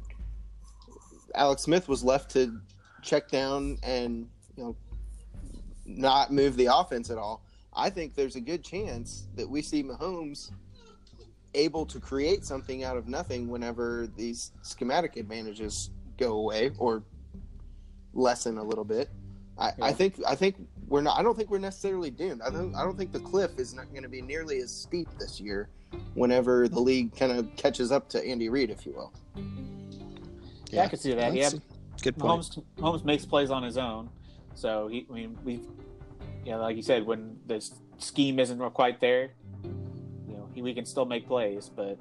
Alex Smith was left to check down and not move the offense at all. I think there's a good chance that we see Mahomes able to create something out of nothing whenever these schematic advantages go away or lessen a little bit. I think we're not. I don't think we're necessarily doomed. I don't think the cliff is not going to be nearly as steep this year. Whenever the league kind of catches up to Andy Reid, if you will. Yeah, I can see that. Good point. Mahomes makes plays on his own, so like you said, when the scheme isn't quite there, we can still make plays. But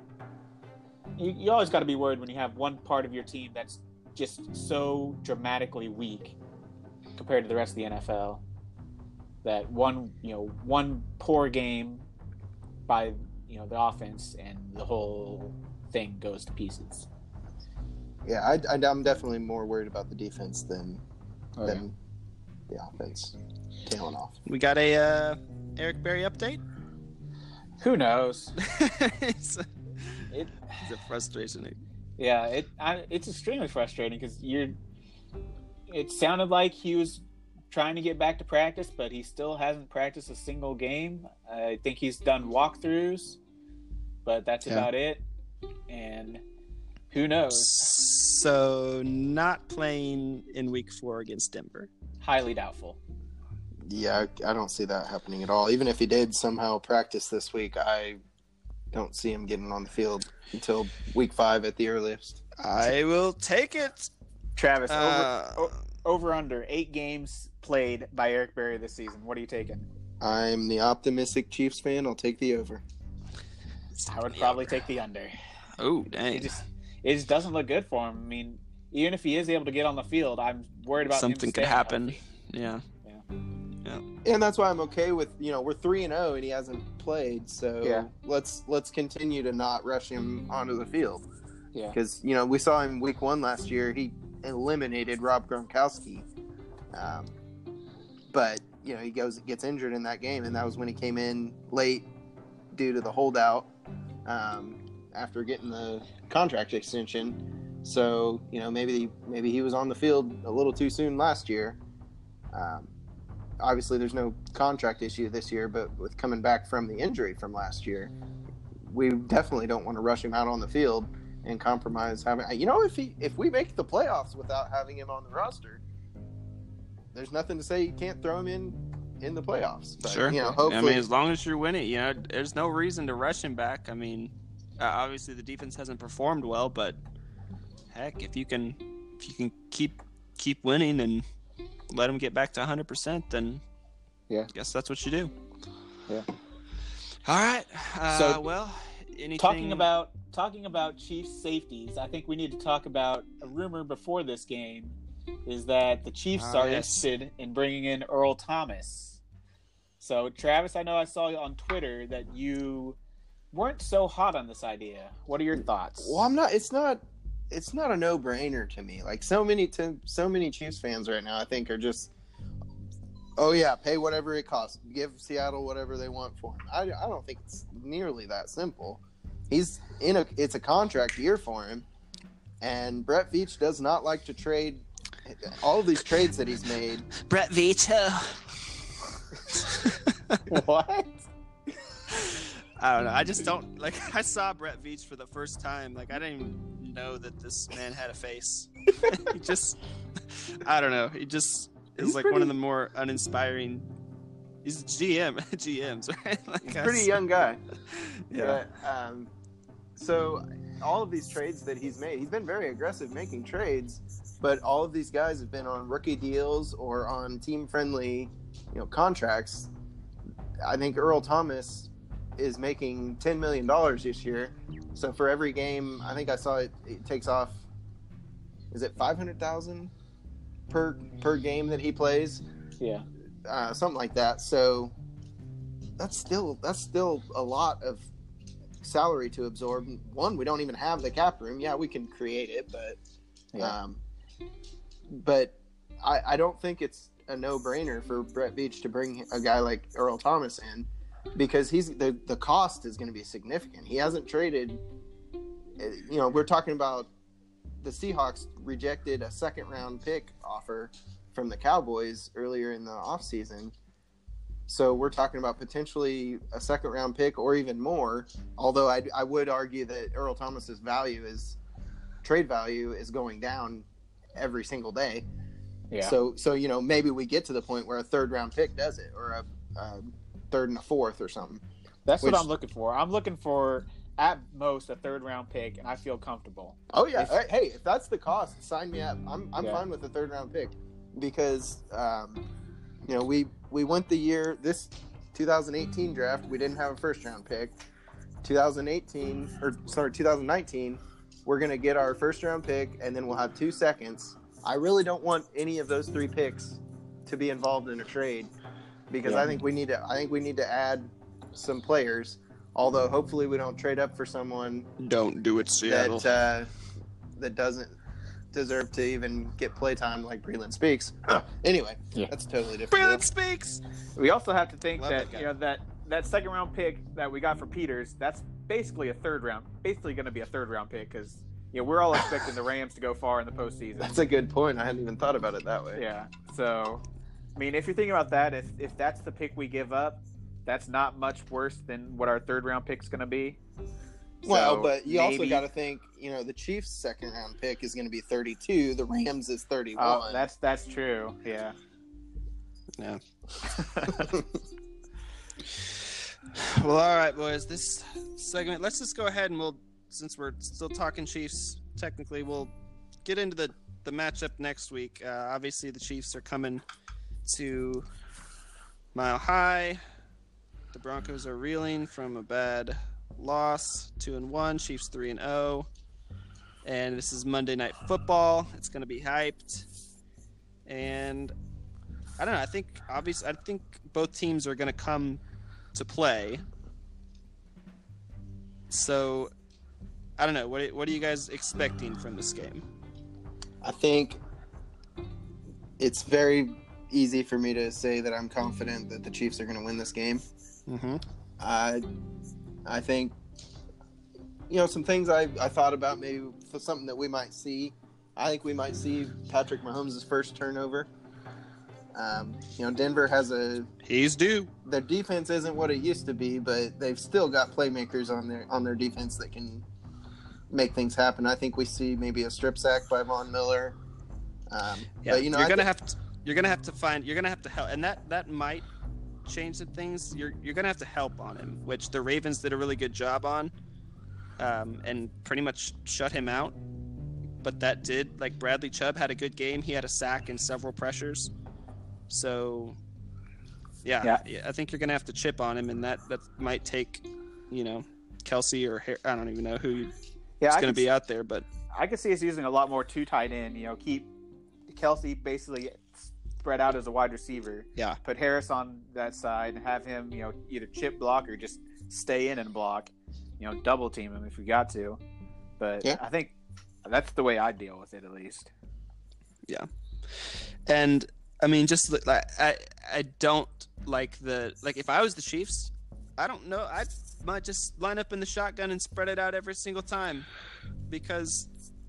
you always got to be worried when you have one part of your team that's just so dramatically weak compared to the rest of the NFL. That one poor game by the offense and the whole thing goes to pieces. Yeah, I'm definitely more worried about the defense than the offense tailing off. We got a Eric Berry update? Who knows? It's a frustration. Yeah, it's extremely frustrating because it sounded like he was trying to get back to practice, but he still hasn't practiced a single game. I think he's done walkthroughs, but that's about it. And who knows? So not playing in week 4 against Denver. Highly doubtful. Yeah, I don't see that happening at all. Even if he did somehow practice this week, I don't see him getting on the field until week 5 at the earliest. I will take it. Travis, over under 8 games played by Eric Berry this season. What are you taking? I'm the optimistic Chiefs fan. I'll take the over. I would probably take the under. Oh, dang. It just doesn't look good for him. I mean, even if he is able to get on the field, I'm worried about something could happen. Healthy. Yeah. And that's why I'm okay with, we're 3-0 and he hasn't played, so let's continue to not rush him onto the field. Yeah. Because, we saw him week 1 last year, he eliminated Rob Gronkowski. But, he gets injured in that game, and that was when he came in late due to the holdout after getting the contract extension. So, maybe he was on the field a little too soon last year. Obviously, there's no contract issue this year, but with coming back from the injury from last year, we definitely don't want to rush him out on the field and compromise having. If we make the playoffs without having him on the roster, there's nothing to say you can't throw him in the playoffs. But, sure. Hopefully, as long as you're winning, there's no reason to rush him back. I mean, obviously the defense hasn't performed well, but heck, if you can keep winning and let him get back to 100%, then I guess that's what you do. Yeah. All right. Anything... Talking about Chiefs safeties, I think we need to talk about a rumor before this game is that the Chiefs are interested in bringing in Earl Thomas. So, Travis, I know I saw on Twitter that you weren't so hot on this idea. What are your thoughts? Well, I'm not. It's not a no-brainer to me. Like so many Chiefs fans right now, I think are just, pay whatever it costs. Give Seattle whatever they want for him. I don't think it's nearly that simple. It's a contract year for him, and Brett Veach does not like to trade. All of these trades that he's made. Brett Veach. What? I don't know. I just don't like. I saw Brett Veach for the first time. Like I didn't even know that this man had a face. I don't know. It is like one of the more uninspiring. He's GMs, right? Like, He's a pretty young guy. Yeah. So all of these trades that he's made, he's been very aggressive making trades, but all of these guys have been on rookie deals or on team-friendly, contracts. I think Earl Thomas is making $10 million this year. So for every game, I think I saw it takes off. Is it $500,000 per game that he plays? Yeah. Something like that. So that's still a lot of salary to absorb. One, we don't even have the cap room. Yeah, we can create it, but I don't think it's a no-brainer for Brett Veach to bring a guy like Earl Thomas in, because the cost is going to be significant. He hasn't traded. We're talking about the Seahawks rejected a second-round pick offer from the Cowboys earlier in the offseason. So we're talking about potentially a second-round pick or even more, although I would argue that Earl Thomas's trade value is going down every single day. Yeah. So maybe we get to the point where a third-round pick does it, or a third and a fourth or something. That's what I'm looking for. I'm looking for, at most, a third-round pick, and I feel comfortable. Oh, yeah. Hey, if that's the cost, sign me up. I'm fine with a third-round pick because, we went this 2018 draft, we didn't have a first-round pick. 2019, we're going to get our first-round pick, and then we'll have 2 seconds. I really don't want any of those 3 picks to be involved in a trade, because I think we need to add some players. Although hopefully we don't trade up for someone. Don't do it, Seattle. That doesn't deserve to even get playtime like Breland Speaks. Anyway, that's totally different. Breland Speaks. We also have to think Love that second round pick that we got for Peters, that's basically going to be a third round pick, because we're all expecting the Rams to go far in the postseason. That's a good point. I hadn't even thought about it that way. Yeah. So, I mean, if you're thinking about that, if that's the pick we give up, that's not much worse than what our third round pick is going to be. Well, but you also got to think, the Chiefs' second round pick is going to be 32. The Rams is 31. Oh, that's true. Yeah. Yeah. Well, all right, boys. This segment, let's just go ahead and since we're still talking Chiefs, technically, we'll get into the matchup next week. Obviously, the Chiefs are coming to Mile High. The Broncos are reeling from a bad loss, 2-1. Chiefs 3-0. And this is Monday Night Football. It's going to be hyped. And I don't know. I think both teams are going to come to play. So I don't know. What are you guys expecting from this game? I think it's very easy for me to say that I'm confident that the Chiefs are going to win this game. Mm-hmm. I think, some things I thought about, maybe something that we might see. I think we might see Patrick Mahomes' first turnover. Denver has he's due. Their defense isn't what it used to be, but they've still got playmakers on their defense that can make things happen. I think we see maybe a strip sack by Von Miller. But you're gonna have to help, and that might change some things. You're gonna have to help on him, which the Ravens did a really good job on, and pretty much shut him out. But that did, like, Bradley Chubb had a good game. He had a sack and several pressures. So, yeah, I think you're gonna have to chip on him, and that might take, Kelsey or I don't even know who is gonna be out there, but I could see us using a lot more two tight end. Keep Kelsey basically spread out as a wide receiver. Yeah. Put Harris on that side and have him, either chip block or just stay in and block. Double team him if we got to. But I think that's the way I deal with it, at least. Yeah. And I mean, just like I don't like if I was the Chiefs, I don't know, I might just line up in the shotgun and spread it out every single time, because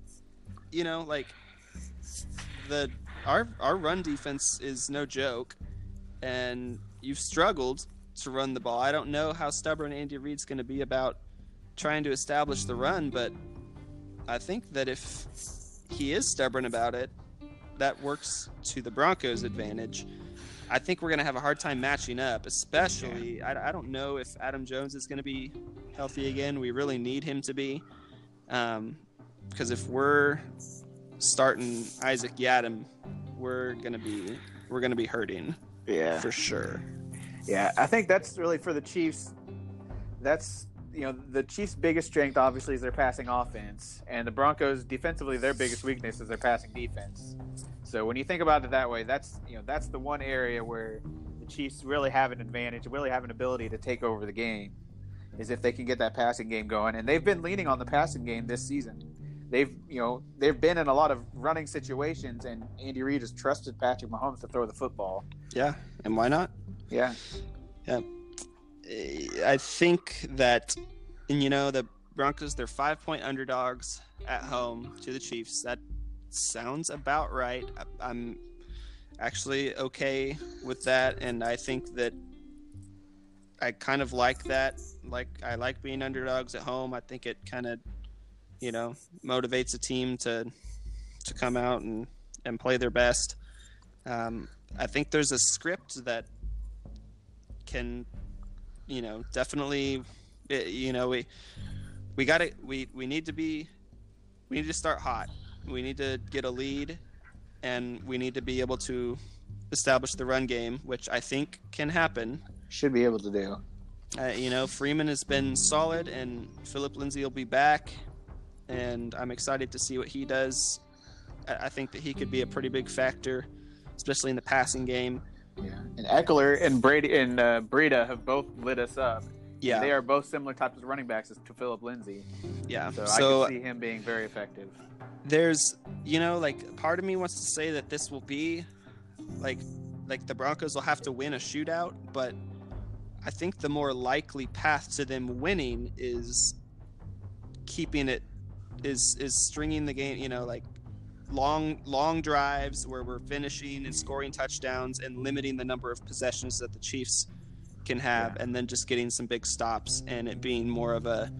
our run defense is no joke, and you've struggled to run the ball. I don't know how stubborn Andy Reid's going to be about trying to establish the run, but I think that if he is stubborn about it, that works to the Broncos' advantage. I think we're going to have a hard time matching up, especially I don't know if Adam Jones is going to be healthy again. We really need him to be, because if we're starting Isaac Yiadom, we're going to be hurting. Yeah, for sure. Yeah, I think that's really for the Chiefs. That's, the Chiefs' biggest strength obviously is their passing offense, and the Broncos defensively, their biggest weakness is their passing defense. So when you think about it that way, that's the one area where the Chiefs really have an advantage, really have an ability to take over the game, is if they can get that passing game going. And they've been leaning on the passing game this season. They've been in a lot of running situations, and Andy Reid has trusted Patrick Mahomes to throw the football. Yeah, and why not? Yeah. I think that, the Broncos, they're 5-point underdogs at home to the Chiefs. That sounds about right. I'm actually okay with that, and I think that I kind of like that. Like, I like being underdogs at home. I think it kind of, motivates a team to come out and play their best. I think there's a script that can, definitely, we need to start hot. We need to get a lead, and we need to be able to establish the run game, which I think can happen. Should be able to do. Freeman has been solid, and Philip Lindsay will be back, and I'm excited to see what he does. I think that he could be a pretty big factor, especially in the passing game. Yeah, and Eckler and Brady and Breida have both lit us up. Yeah, they are both similar types of running backs to Philip Lindsay. Yeah, so I can see him being very effective. There's, part of me wants to say that this will be like the Broncos will have to win a shootout, but I think the more likely path to them winning is keeping it, is stringing the game, long drives where we're finishing and scoring touchdowns and limiting the number of possessions that the Chiefs can have, and then just getting some big stops and it being more of a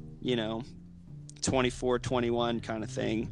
24-21 kind of thing,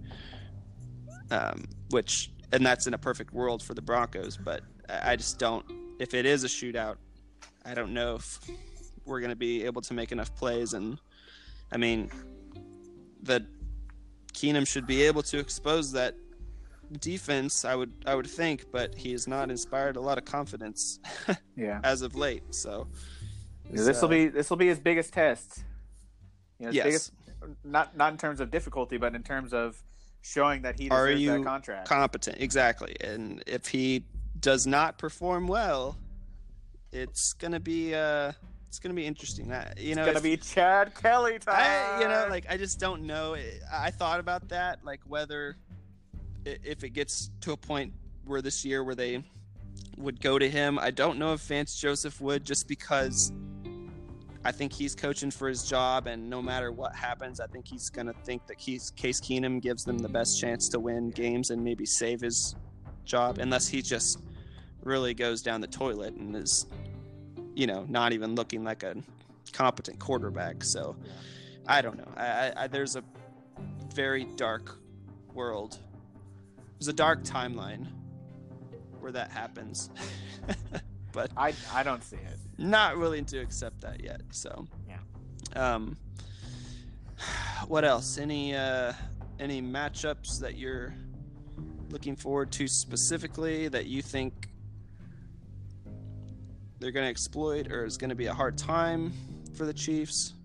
and that's in a perfect world for the Broncos. But I just don't, if it is a shootout, I don't know if we're going to be able to make enough plays. And I mean, the Keenum should be able to expose that defense, I would think, but he has not inspired a lot of confidence as of late. So this will be his biggest test. Yes. Biggest, not in terms of difficulty, but in terms of showing that he deserves that contract. Competent, exactly. And if he does not perform well, it's gonna be interesting. It's gonna be Chad Kelly time. I just don't know. I thought about that, whether if it gets to a point where this year where they would go to him. I don't know if Vance Joseph would, just because I think he's coaching for his job, and no matter what happens, I think he's going to think that Case Keenum gives them the best chance to win games and maybe save his job, unless he just really goes down the toilet and is, not even looking like a competent quarterback. So I don't know. I there's a very dark world. There's a dark timeline where that happens. But I don't see it. Not willing to accept that yet. So what else? Any matchups that you're looking forward to specifically that you think they're going to exploit, or is going to be a hard time for the Chiefs?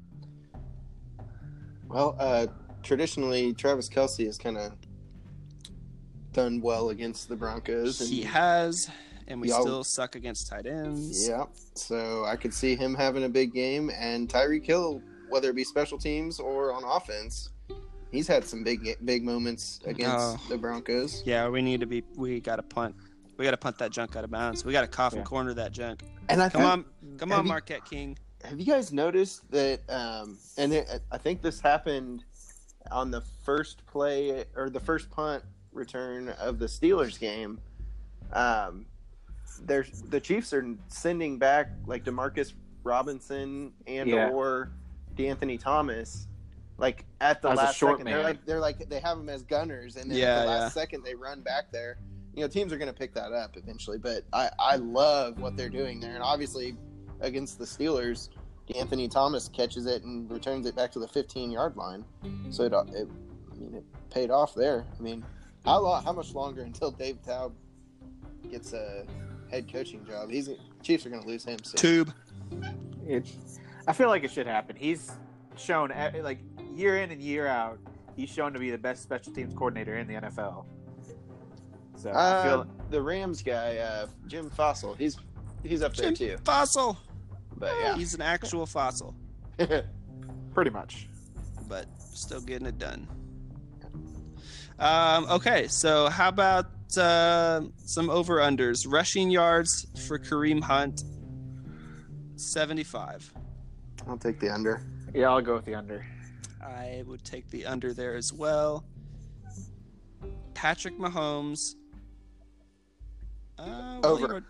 Well, traditionally Travis Kelce has kind of done well against the Broncos. He has. And we still suck against tight ends. Yeah, so I could see him having a big game. And Tyreek Hill, whether it be special teams or on offense, he's had some big moments against the Broncos. Yeah, we got to punt. We got to punt that junk out of bounds. We got to coffin corner that junk. And come on, Marquette King. Have you guys noticed that? I think this happened on the first play or the first punt return of the Steelers game. The Chiefs are sending back like Demarcus Robinson or DeAnthony Thomas, at the last second. They have them as gunners, and then at the last second they run back there. teams are going to pick that up eventually. But I love what they're doing there, and obviously against the Steelers, Anthony Thomas catches it and returns it back to the 15-yard line. So it paid off there. I mean, how much longer until Dave Taub gets a head coaching job? Chiefs are going to lose him soon. Tube. I feel like it should happen. He's shown, like, year in and year out, he's shown to be the best special teams coordinator in the NFL. So I feel the Rams guy, Jim Fossil, he's up there too. Fossil. But yeah, He's an actual fossil, pretty much. but still getting it done. Okay, so how about some over-unders? Rushing yards for Kareem Hunt, 75. I'll take the under. Yeah, I'll go with the under. I would take the under there as well. Patrick Mahomes. Over.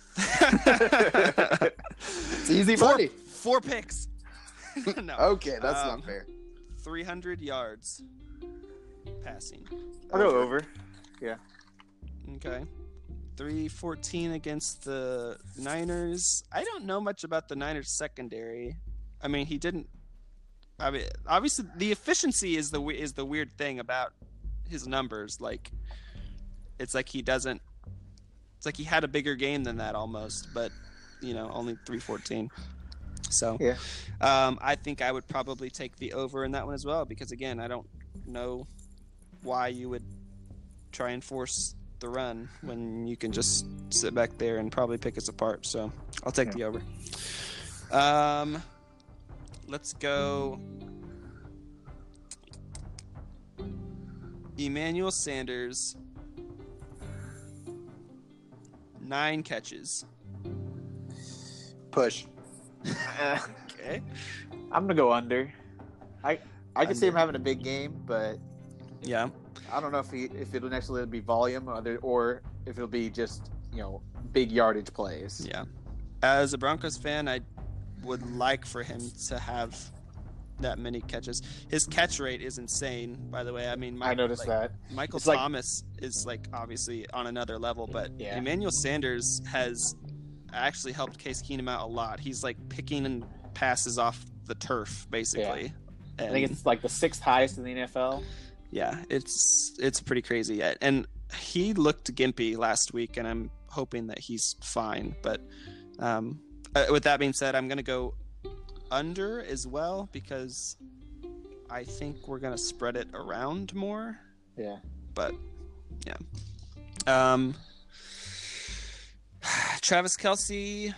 It's easy money. 4 picks. No. Okay, that's not fair. 300 yards passing. I'll go over. Okay. 314 against the Niners. I don't know much about the Niners secondary. I mean, obviously the efficiency is the weird thing about his numbers. Like, it's like he had a bigger game than that almost, but only 314. So Yeah. I think I would probably take the over in that one as well, because again, I don't know why you would try and force the run when you can just sit back there and probably pick us apart. So I'll take the over. Let's go Emmanuel Sanders, 9 catches. Push. Okay. I'm gonna go under. I can see him having a big game, but Yeah. I don't know if it'll necessarily be volume or if it'll be just big yardage plays. Yeah. As a Broncos fan, I would like for him to have that many catches. His catch rate is insane, by the way. I mean, I noticed that. Michael It's like- Thomas is obviously on another level, but Yeah. Emmanuel Sanders has actually helped Case Keenum out a lot. He's picking and passes off the turf, basically. I And think it's like the 6th highest in the NFL. yeah, it's pretty crazy. And he looked gimpy last week, and I'm hoping that he's fine. But with that being said, I'm going to go under as well, because I think we're going to spread it around more. Yeah. But yeah. Travis Kelce,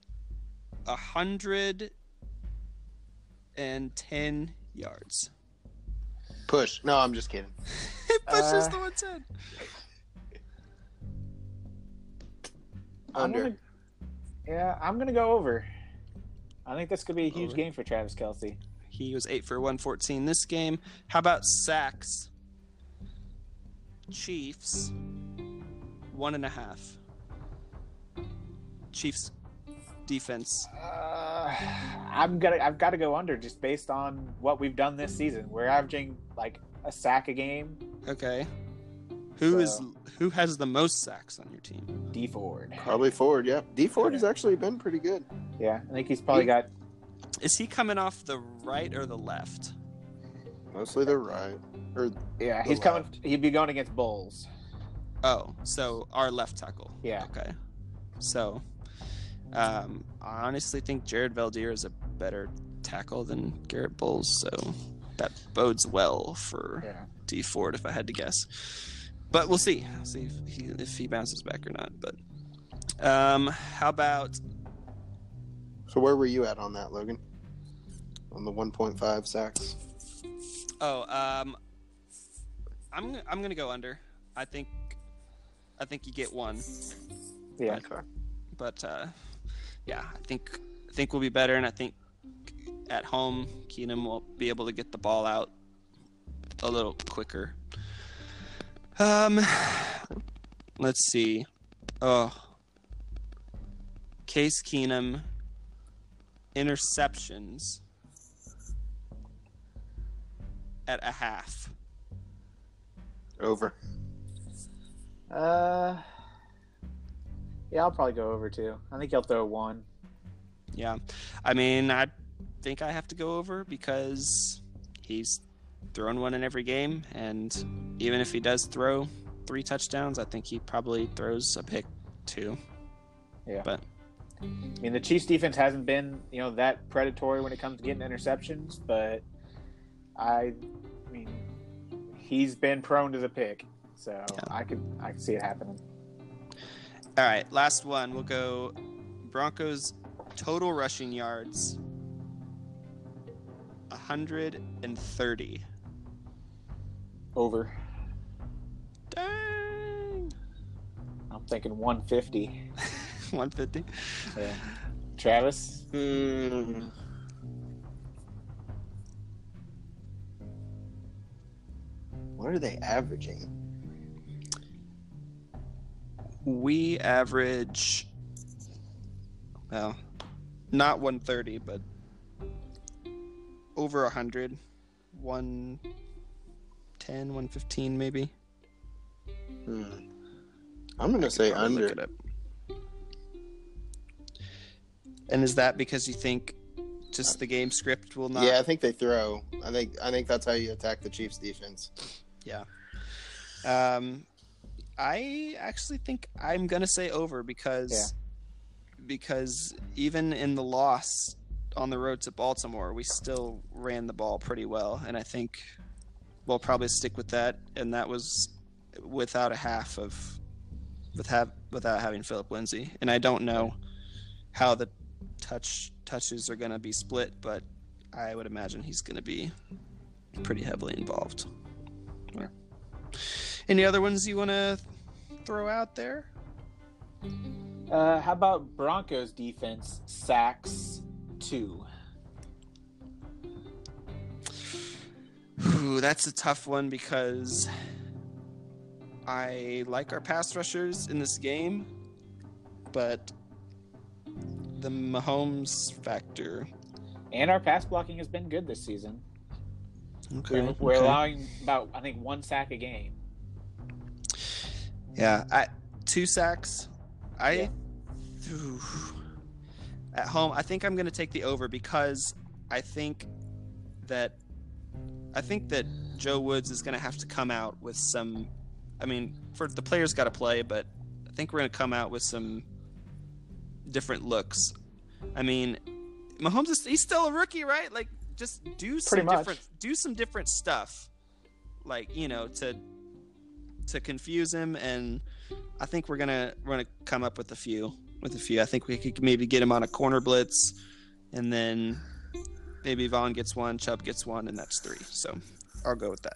110 yards. Push. No, I'm just kidding. It pushes the 110. Under. I'm gonna go over. I think this could be a huge game for Travis Kelce. He was 8 for 114 this game. How about sacks? Chiefs, 1.5. Chiefs defense. I've got to go under just based on what we've done this season. We're averaging like a sack a game. Okay. Who has the most sacks on your team? D Ford. Probably Ford, yeah. D Ford has actually been pretty good. Yeah, I think he's probably got. Is he coming off the right or the left? Mostly the right. Yeah, the he's coming. left. He'd be going against Bulls. Oh, so our left tackle. Yeah. Okay. So, I honestly think Jared Valdir is a better tackle than Garrett Bowles, so that bodes well for D Ford if I had to guess. But we'll see. See if he bounces back or not. But how about? So where were you at on that, Logan? On the 1.5 sacks? Oh, I'm gonna go under. I think you get 1. Yeah. Okay. But yeah, I think we'll be better, and I think at home Keenum will be able to get the ball out a little quicker. Let's see. Oh, Case Keenum interceptions at 0.5. Over. Yeah, I'll probably go over too. I think he'll throw one. Yeah. I mean, I think I have to go over because he's thrown one in every game, and even if he does throw 3 touchdowns, I think he probably throws a pick too. Yeah. But I mean, the Chiefs defense hasn't been, that predatory when it comes to getting interceptions, but I mean, he's been prone to the pick, so yeah. I can see it happening. All right, last one. We'll go Broncos total rushing yards, 130. Over. Dang. I'm thinking 150. 150? Yeah. Travis? What are they averaging? We average, well, not 130, but over 100. 110, 115 maybe. I'm going to say under. Look it up. And is that because you think just the game script will not? Yeah, I think they throw. I think that's how you attack the Chiefs defense. Yeah. I actually think I'm gonna say over because even in the loss on the road to Baltimore, we still ran the ball pretty well, and I think we'll probably stick with that. And that was without having Philip Lindsay, and I don't know how the touches are gonna be split, but I would imagine he's gonna be pretty heavily involved. Yeah. Any other ones you want to throw out there? How about Broncos defense sacks 2? Ooh, that's a tough one because I like our pass rushers in this game, but the Mahomes factor. And our pass blocking has been good this season. Okay. We're allowing about, I think, 1 sack a game. Yeah, 2 sacks. At home, I think I'm going to take the over because I think that Joe Woods is going to have to come out with some. I mean, for the players got to play, but I think we're going to come out with some different looks. I mean, Mahomes he's still a rookie, right? Like, just do some different stuff, like, to confuse him, and I think we're gonna come up with a few. I think we could maybe get him on a corner blitz, and then maybe Vaughn gets one, Chubb gets one, and that's 3. So I'll go with that.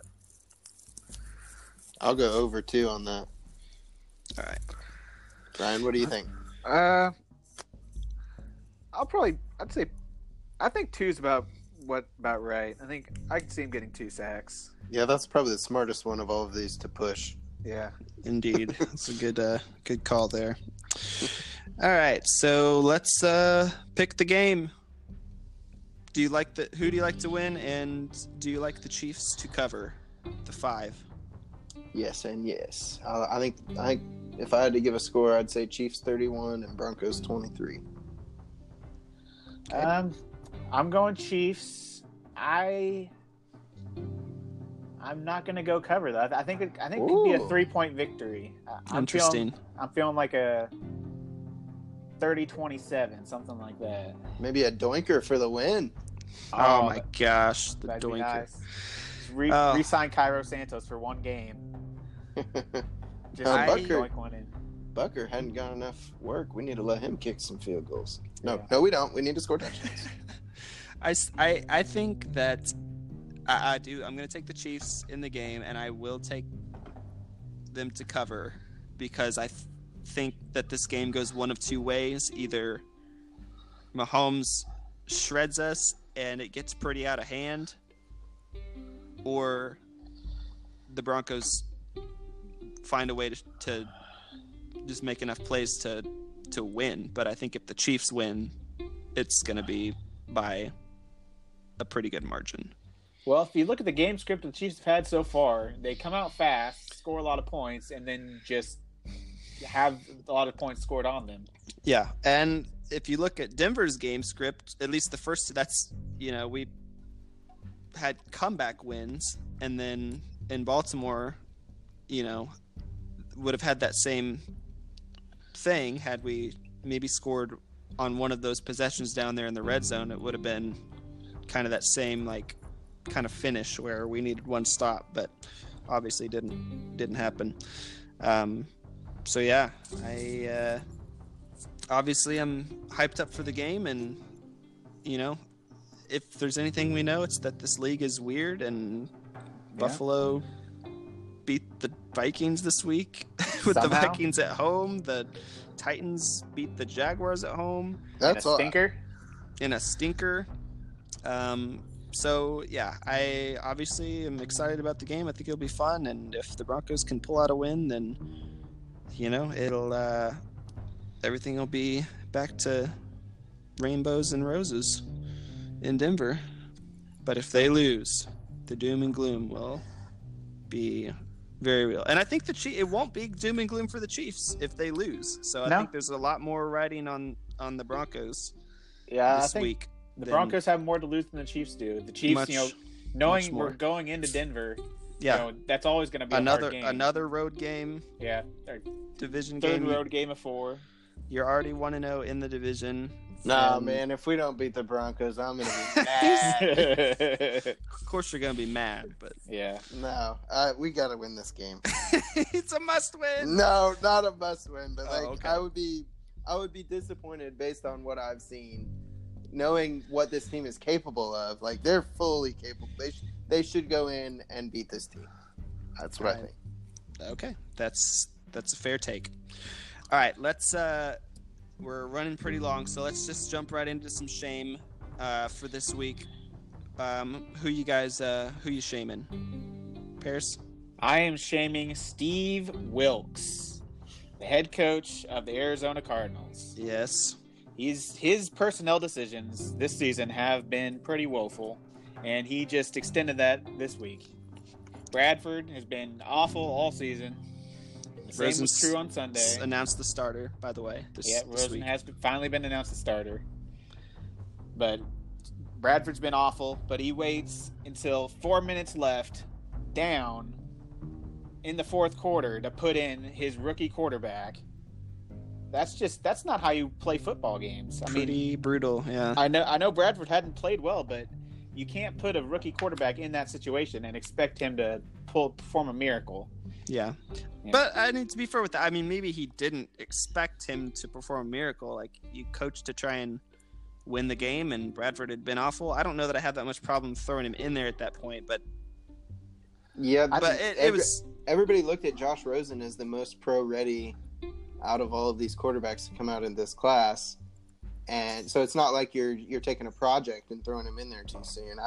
I'll go over 2 on that. All right, Ryan, what do you think? I'd say I think 2's about right. I think I can see him getting 2 sacks. Yeah, that's probably the smartest one of all of these to push. Yeah, indeed. That's a good call there. All right, so let's pick the game. Who do you like to win, and do you like the Chiefs to cover the 5? Yes and yes. I think if I had to give a score, I'd say Chiefs 31 and Broncos 23. Okay. I'm going Chiefs. I'm not going to go cover that. I think it could be a 3-point victory. Interesting. I'm feeling like a 30-27, something like that. Maybe a doinker for the win. Oh my gosh, the that'd doinker. Be nice. Re-sign Cairo Santos for 1 game. Just doink one in. Bucker hadn't got enough work. We need to let him kick some field goals. No, we don't. We need to score touchdowns. I think that I do. I'm going to take the Chiefs in the game, and I will take them to cover because I think that this game goes one of 2 ways. Either Mahomes shreds us and it gets pretty out of hand, or the Broncos find a way to just make enough plays to win. But I think if the Chiefs win, it's going to be by a pretty good margin. Well, if you look at the game script the Chiefs have had so far, they come out fast, score a lot of points, and then just have a lot of points scored on them. Yeah, and if you look at Denver's game script, at least the first, that's, we had comeback wins, and then in Baltimore, would have had that same thing had we maybe scored on one of those possessions down there in the red zone. It would have been kind of that same kind of finish where we needed one stop, but obviously didn't happen. So yeah, I obviously I'm hyped up for the game, and if there's anything we know, it's that this league is weird, and Buffalo beat the Vikings this week with Somehow. the Vikings at home. The Titans beat the Jaguars at home That's a stinker. in a stinker. So yeah, I obviously am excited about the game. I think it'll be fun, and if the Broncos can pull out a win, then it'll everything will be back to rainbows and roses in Denver. But if they lose, the doom and gloom will be very real. And I think it won't be doom and gloom for the Chiefs if they lose. So I think there's a lot more riding on the Broncos this week. The Broncos have more to lose than the Chiefs do. The Chiefs, knowing we're going into Denver, that's always going to be another road game. Yeah, division third game. road game of 4. You're already 1-0 in the division. Nah, man, if we don't beat the Broncos, I'm going to be mad. Of course you're going to be mad, but... Yeah. No, we got to win this game. It's a must-win! No, not a must-win, but okay. I would be disappointed based on what I've seen, knowing what this team is capable of. Like, they're fully capable. They should go in and beat this team. That's what I think. Okay, that's a fair take. All right, let's... We're running pretty long, so let's just jump right into some shame for this week. Who you shaming? Paris? I am shaming Steve Wilkes, the head coach of the Arizona Cardinals. Yes. His personnel decisions this season have been pretty woeful, and he just extended that this week. Bradford has been awful all season. The same was true on Sunday. Announced the starter, by the way. Rosen has finally been announced the starter. But Bradford's been awful, but he waits until 4 minutes left, down, in the fourth quarter to put in his rookie quarterback. That's not how you play football games. Pretty brutal, yeah. I know Bradford hadn't played well, but you can't put a rookie quarterback in that situation and expect him to perform a miracle. Yeah. But I need to be fair with that. I mean, maybe he didn't expect him to perform a miracle. Like, you coached to try and win the game, and Bradford had been awful. I don't know that I have that much problem throwing him in there at that point, but yeah. But it was... Everybody looked at Josh Rosen as the most pro-ready out of all of these quarterbacks to come out in this class, and so it's not like you're taking a project and throwing him in there too soon.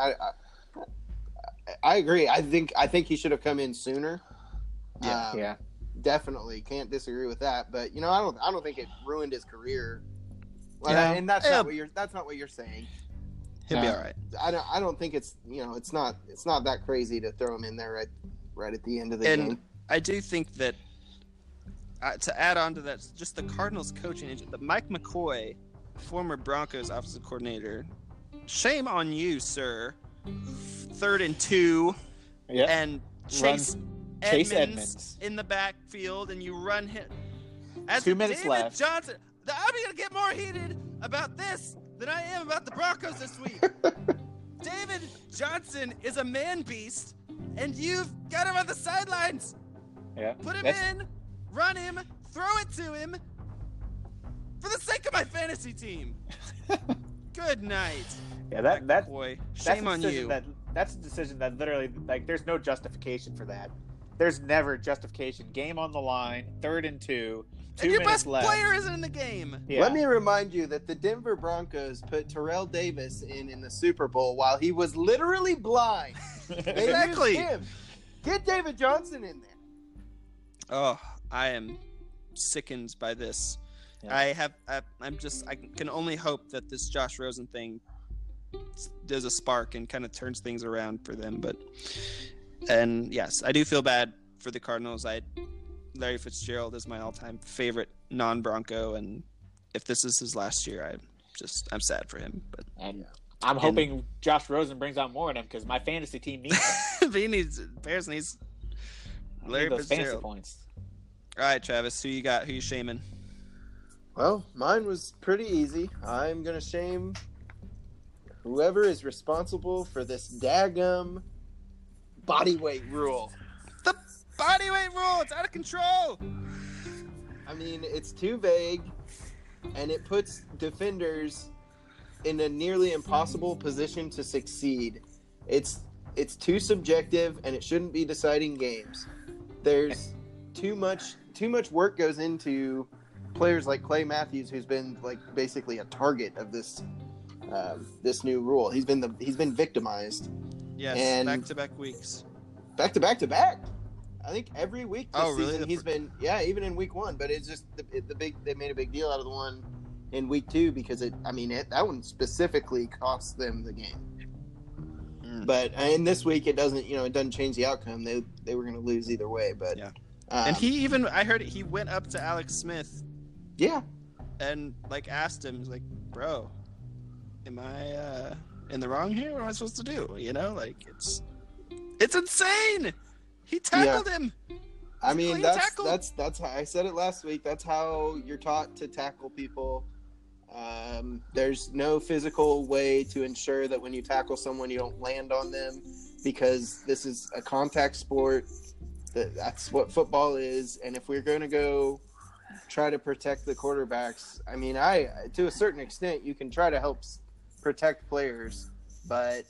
I agree. I think he should have come in sooner. Yeah. Definitely can't disagree with that. But I don't think it ruined his career. And that's not what you're saying. He'll be all right. I don't think it's it's not that crazy to throw him in there right at the end of the game. I do think that to add on to that, just the Cardinals coaching agent, Mike McCoy, former Broncos offensive coordinator. Shame on you, sir. 3rd and 2, and Chase Edmonds in the backfield, and you run him. As 2 minutes David left. Johnson, I'm going to get more heated about this than I am about the Broncos this week. David Johnson is a man beast, and you've got him on the sidelines. Yeah. Put him in, run him, throw it to him for the sake of my fantasy team. Good night. Yeah, shame on you. That's a decision that literally, like, there's no justification for that. There's never justification. Game on the line, 3rd and 2, 2 and your minutes best left. player isn't in the game. Yeah. Let me remind you that the Denver Broncos put Terrell Davis in the Super Bowl while he was literally blind. Exactly. Get David Johnson in there. Oh, I am sickened by this. Yeah. I can only hope that this Josh Rosen thing does a spark and kind of turns things around for them. And yes, I do feel bad for the Cardinals. Larry Fitzgerald is my all-time favorite non-Bronco, and if this is his last year, I'm sad for him. But And I'm hoping Josh Rosen brings out more of them because my fantasy team needs them. Bears needs I Larry need those fantasy Fitzgerald. points. All right, Travis, who you got? Who you shaming? Well, mine was pretty easy. I'm gonna shame whoever is responsible for this daggum body weight rule. The body weight rule. It's out of control. I mean, it's too vague, and it puts defenders in a nearly impossible position to succeed. It's too subjective, and it shouldn't be deciding games. There's too much work goes into players like Clay Matthews, who's been like basically a target of this new rule. He's been victimized. Yes, And- back-to-back weeks. Back to back to back. I think every week this Oh, really? season he's been even in week 1, but it's just they made a big deal out of the one in week 2 because that one specifically cost them the game. But in this week it doesn't change the outcome. They were going to lose either way, but Yeah. And I heard he went up to Alex Smith yeah. and like asked him, like, bro, am I in the wrong here? What am I supposed to do? Like it's insane. He tackled him. I mean, Clean that's tackle. how I said it last week. That's how you're taught to tackle people. There's no physical way to ensure that when you tackle someone, you don't land on them, because this is a contact sport. That's what football is. And if we're going to go try to protect the quarterbacks, I mean, to a certain extent, you can try to help protect players, but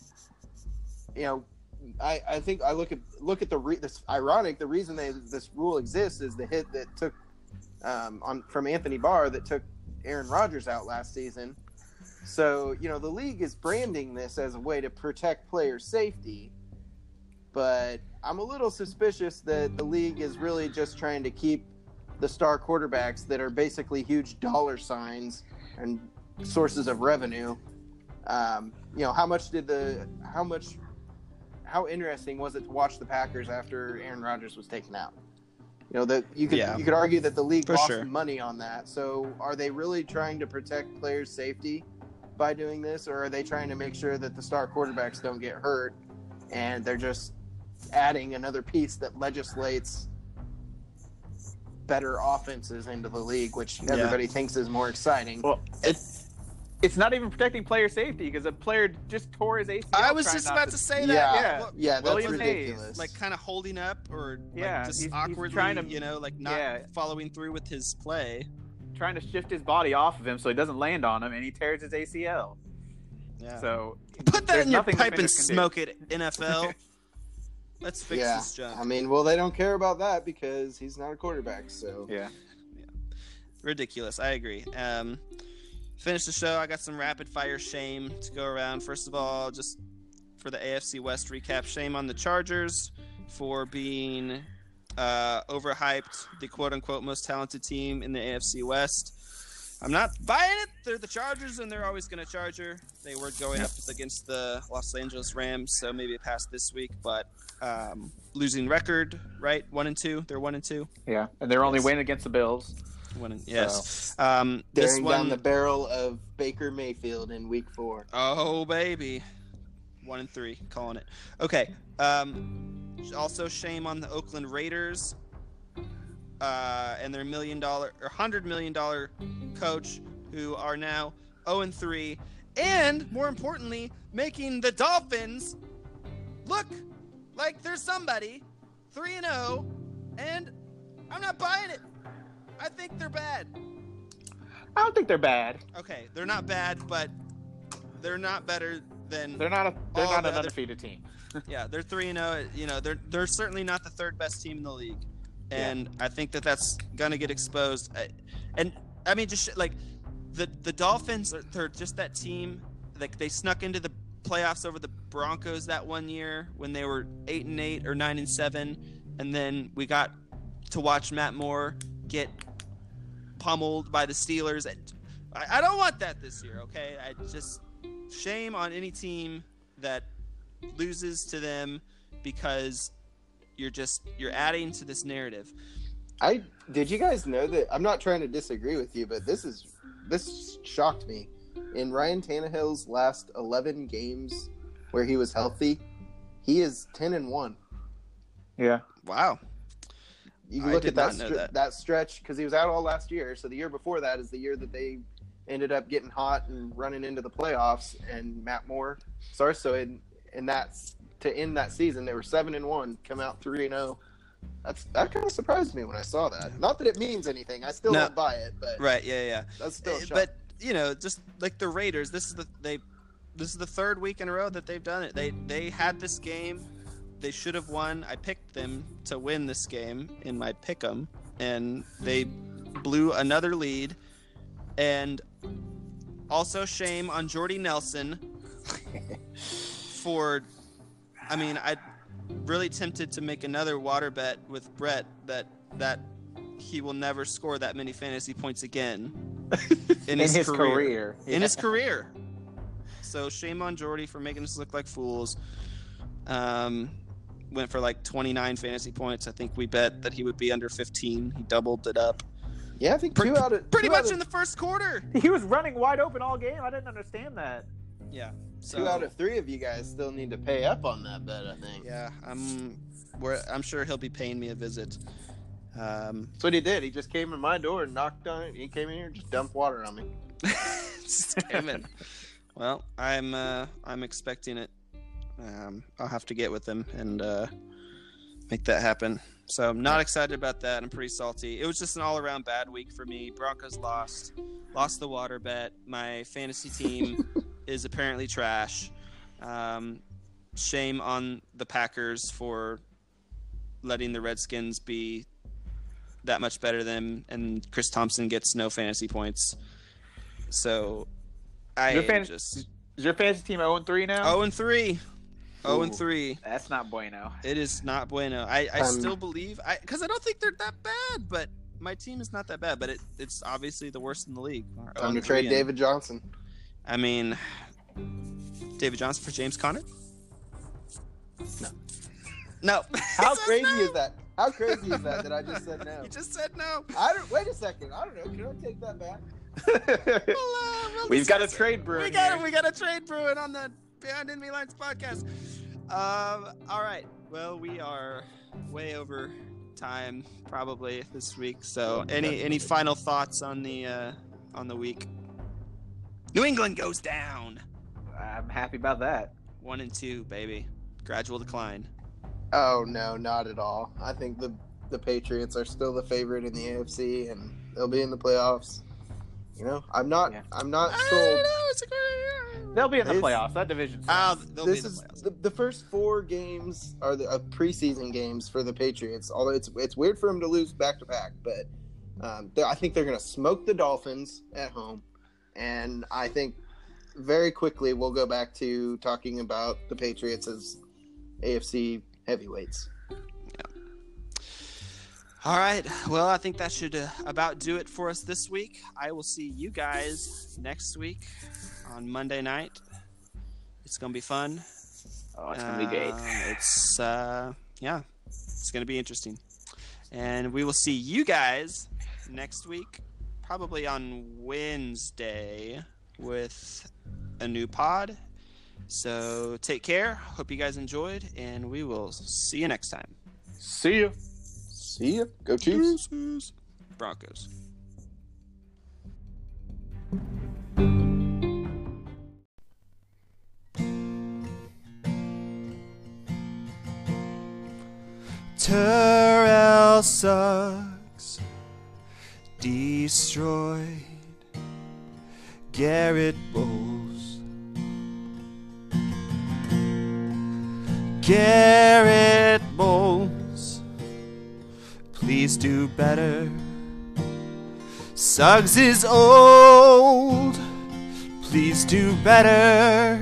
I think I look at this ironic. The reason this rule exists is the hit that took from Anthony Barr that took Aaron Rodgers out last season. So the league is branding this as a way to protect player safety, but I'm a little suspicious that the league is really just trying to keep the star quarterbacks that are basically huge dollar signs and sources of revenue. How interesting was it to watch the Packers after Aaron Rodgers was taken out? That you could argue that the league For lost sure. money on that. So are they really trying to protect players' safety by doing this, or are they trying to make sure that the star quarterbacks don't get hurt, and they're just adding another piece that legislates better offenses into the league, which everybody thinks is more exciting? Well, it's not even protecting player safety because a player just tore his ACL. I was just about to say that. Yeah, Well, yeah, that's William Hayes, ridiculous. like kind of holding up or Yeah, just he's awkwardly, trying to- not following through with his play. trying to shift his body off of him so he doesn't land on him, and he tears his ACL. Yeah. So Put that there's in your nothing pipe and defenders can do. smoke it, NFL. Let's fix yeah, this junk. I mean, well, they don't care about that because he's not a quarterback. So Yeah. Ridiculous. I agree. Finish the show. I got some rapid fire shame to go around. First of all, just for the AFC West recap, shame on the Chargers for being overhyped, the quote-unquote most talented team in the AFC West. I'm not buying it. They're the Chargers, and they're always going to Charger. They were going up against the Los Angeles Rams, so maybe it passed this week. But losing record, right? 1-2. They're 1-2. Yeah, and they're only Yes. winning against the Bills. Yes. This staring one, down the barrel of Baker Mayfield in Week 4. oh baby, 1-3, calling it. Okay. Also, shame on the Oakland Raiders and their $100 million coach, who are now 0-3, and more importantly, making the Dolphins look like they're somebody, 3-0, and I'm not buying it. I think they're bad. I don't think they're bad. Okay, they're not bad, but they're not better than. They're not All an the other- undefeated team. Yeah, they're 3-0. They're certainly not the third best team in the league, and I think that's gonna get exposed. And I mean, just like the Dolphins, they're just that team. Like they snuck into the playoffs over the Broncos that one year when they were 8-8 or 9-7, and then we got to watch Matt Moore get pummeled by the Steelers. I don't want that this year, okay? I just shame on any team that loses to them because you're adding to this narrative. Did you guys know that? I'm not trying to disagree with you, but this shocked me. In Ryan Tannehill's last 11 games where he was healthy, he is 10-1. Yeah. Wow. You I look did at not know that stretch because he was out all last year. So the year before that is the year that they ended up getting hot and running into the playoffs. And Matt Moore starts. So to end that season, they were 7-1, come out 3-0. That kind of surprised me when I saw that. Not that it means anything. I still don't buy it, but right, yeah. That's still a shock. But just like the Raiders, this is the third week in a row that they've done it. They had this game. They should have won. I picked them to win this game in my pick'em, and they blew another lead. And also shame on Jordy Nelson for. I mean, I'm really tempted to make another water bet with Brett that he will never score that many fantasy points again in his career. In his career. So shame on Jordy for making us look like fools. Went for like 29 fantasy points. I think we bet that he would be under 15. He doubled it up. Yeah, I think pretty much in the first quarter. He was running wide open all game. I didn't understand that. Yeah. So, 2 out of 3 of you guys still need to pay up on that bet, I think. Yeah, I'm sure he'll be paying me a visit. That's what he did. He just came in my door and knocked on it. He came in here and just dumped water on me. Damn it. Well, I'm expecting it. I'll have to get with him and make that happen. So I'm not excited about that. I'm pretty salty. It was just an all-around bad week for me. Broncos lost the water bet. My fantasy team is apparently trash. Shame on the Packers for letting the Redskins be that much better than, and Chris Thompson gets no fantasy points. So is your fantasy team 0-3 now? 0-3. 0-3. That's not bueno. It is not bueno. I still believe, because I don't think they're that bad, but my team is not that bad. But it's obviously the worst in the league. Time to trade David Johnson. I mean, David Johnson for James Conner? No. How crazy is that? How crazy is that I just said no? You just said no. Wait a second. I don't know. Can I take that back? We've got a trade brewing. We got a trade brewing on the Beyond Enemy Lines podcast. All right. Well, we are way over time probably this week. So, any final thoughts on the week? New England goes down. I'm happy about that. 1-2, baby. Gradual decline. Oh no, not at all. I think the Patriots are still the favorite in the AFC, and they'll be in the playoffs. You know, I'm not sold. They'll be in the playoffs. That division. They'll be in the playoffs. The first 4 games are the preseason games for the Patriots. Although it's weird for them to lose back to back, but I think they're going to smoke the Dolphins at home, and I think very quickly we'll go back to talking about the Patriots as AFC heavyweights. All right. Well, I think that should about do it for us this week. I will see you guys next week on Monday night. It's going to be fun. Oh, it's going to be great. It's going to be interesting. And we will see you guys next week, probably on Wednesday with a new pod. So take care. Hope you guys enjoyed, and we will see you next time. See you. See ya. Go Chiefs. Broncos. Terrell Suggs destroyed. Garrett Bowles. Garrett Bowles, please do better. Suggs is old, please do better.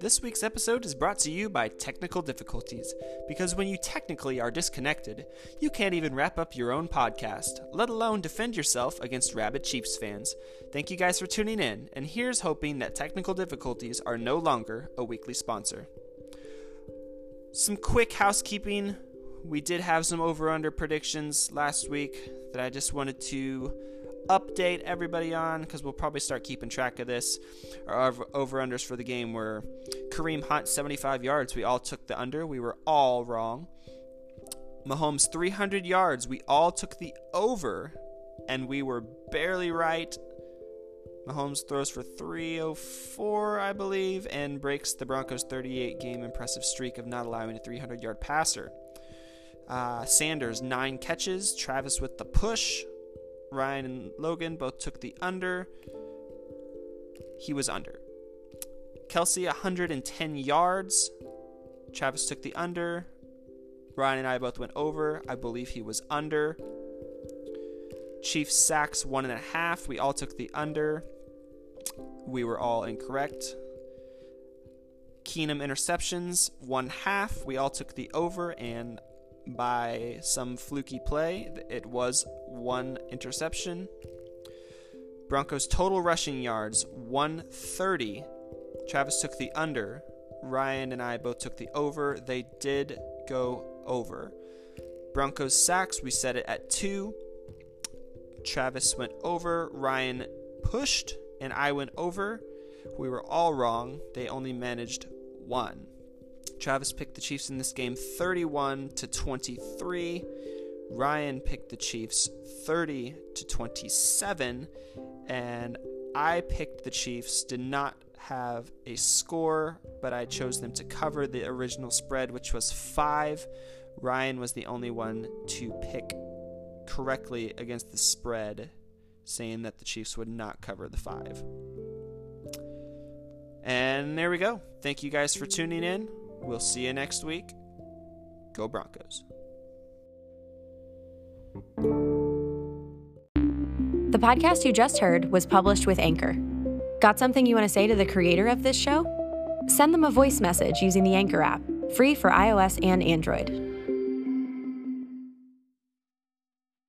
This week's episode is brought to you by technical difficulties, because when you technically are disconnected, you can't even wrap up your own podcast, let alone defend yourself against rabid Chiefs fans. Thank you guys for tuning in, and here's hoping that technical difficulties are no longer a weekly sponsor. Some quick housekeeping. We did have some over-under predictions last week that I just wanted to update everybody on, because we'll probably start keeping track of this. Our over-unders for the game were Kareem Hunt, 75 yards. We all took the under. We were all wrong. Mahomes, 300 yards. We all took the over, and we were barely right. Mahomes throws for 304, I believe, and breaks the Broncos' 38-game impressive streak of not allowing a 300-yard passer. Sanders, 9 catches. Travis with the push. Ryan and Logan both took the under. He was under. Kelsey, 110 yards. Travis took the under. Ryan and I both went over. I believe he was under. Chiefs sacks, 1.5. We all took the under. We were all incorrect. Keenum interceptions, 1.5. We all took the over, and by some fluky play, it was 1 interception. Broncos total rushing yards, 130. Travis took the under. Ryan and I both took the over. They did go over. Broncos sacks, we set it at 2. Travis went over. Ryan pushed, and I went over. We were all wrong. They only managed 1. Travis picked the Chiefs in this game 31-23. Ryan picked the Chiefs 30-27. And I picked the Chiefs. Did not have a score, but I chose them to cover the original spread, which was 5. Ryan was the only one to pick correctly against the spread, saying that the Chiefs would not cover the 5. And there we go. Thank you guys for tuning in. We'll see you next week. Go Broncos. The podcast you just heard was published with Anchor. Got something you want to say to the creator of this show? Send them a voice message using the Anchor app, free for iOS and Android.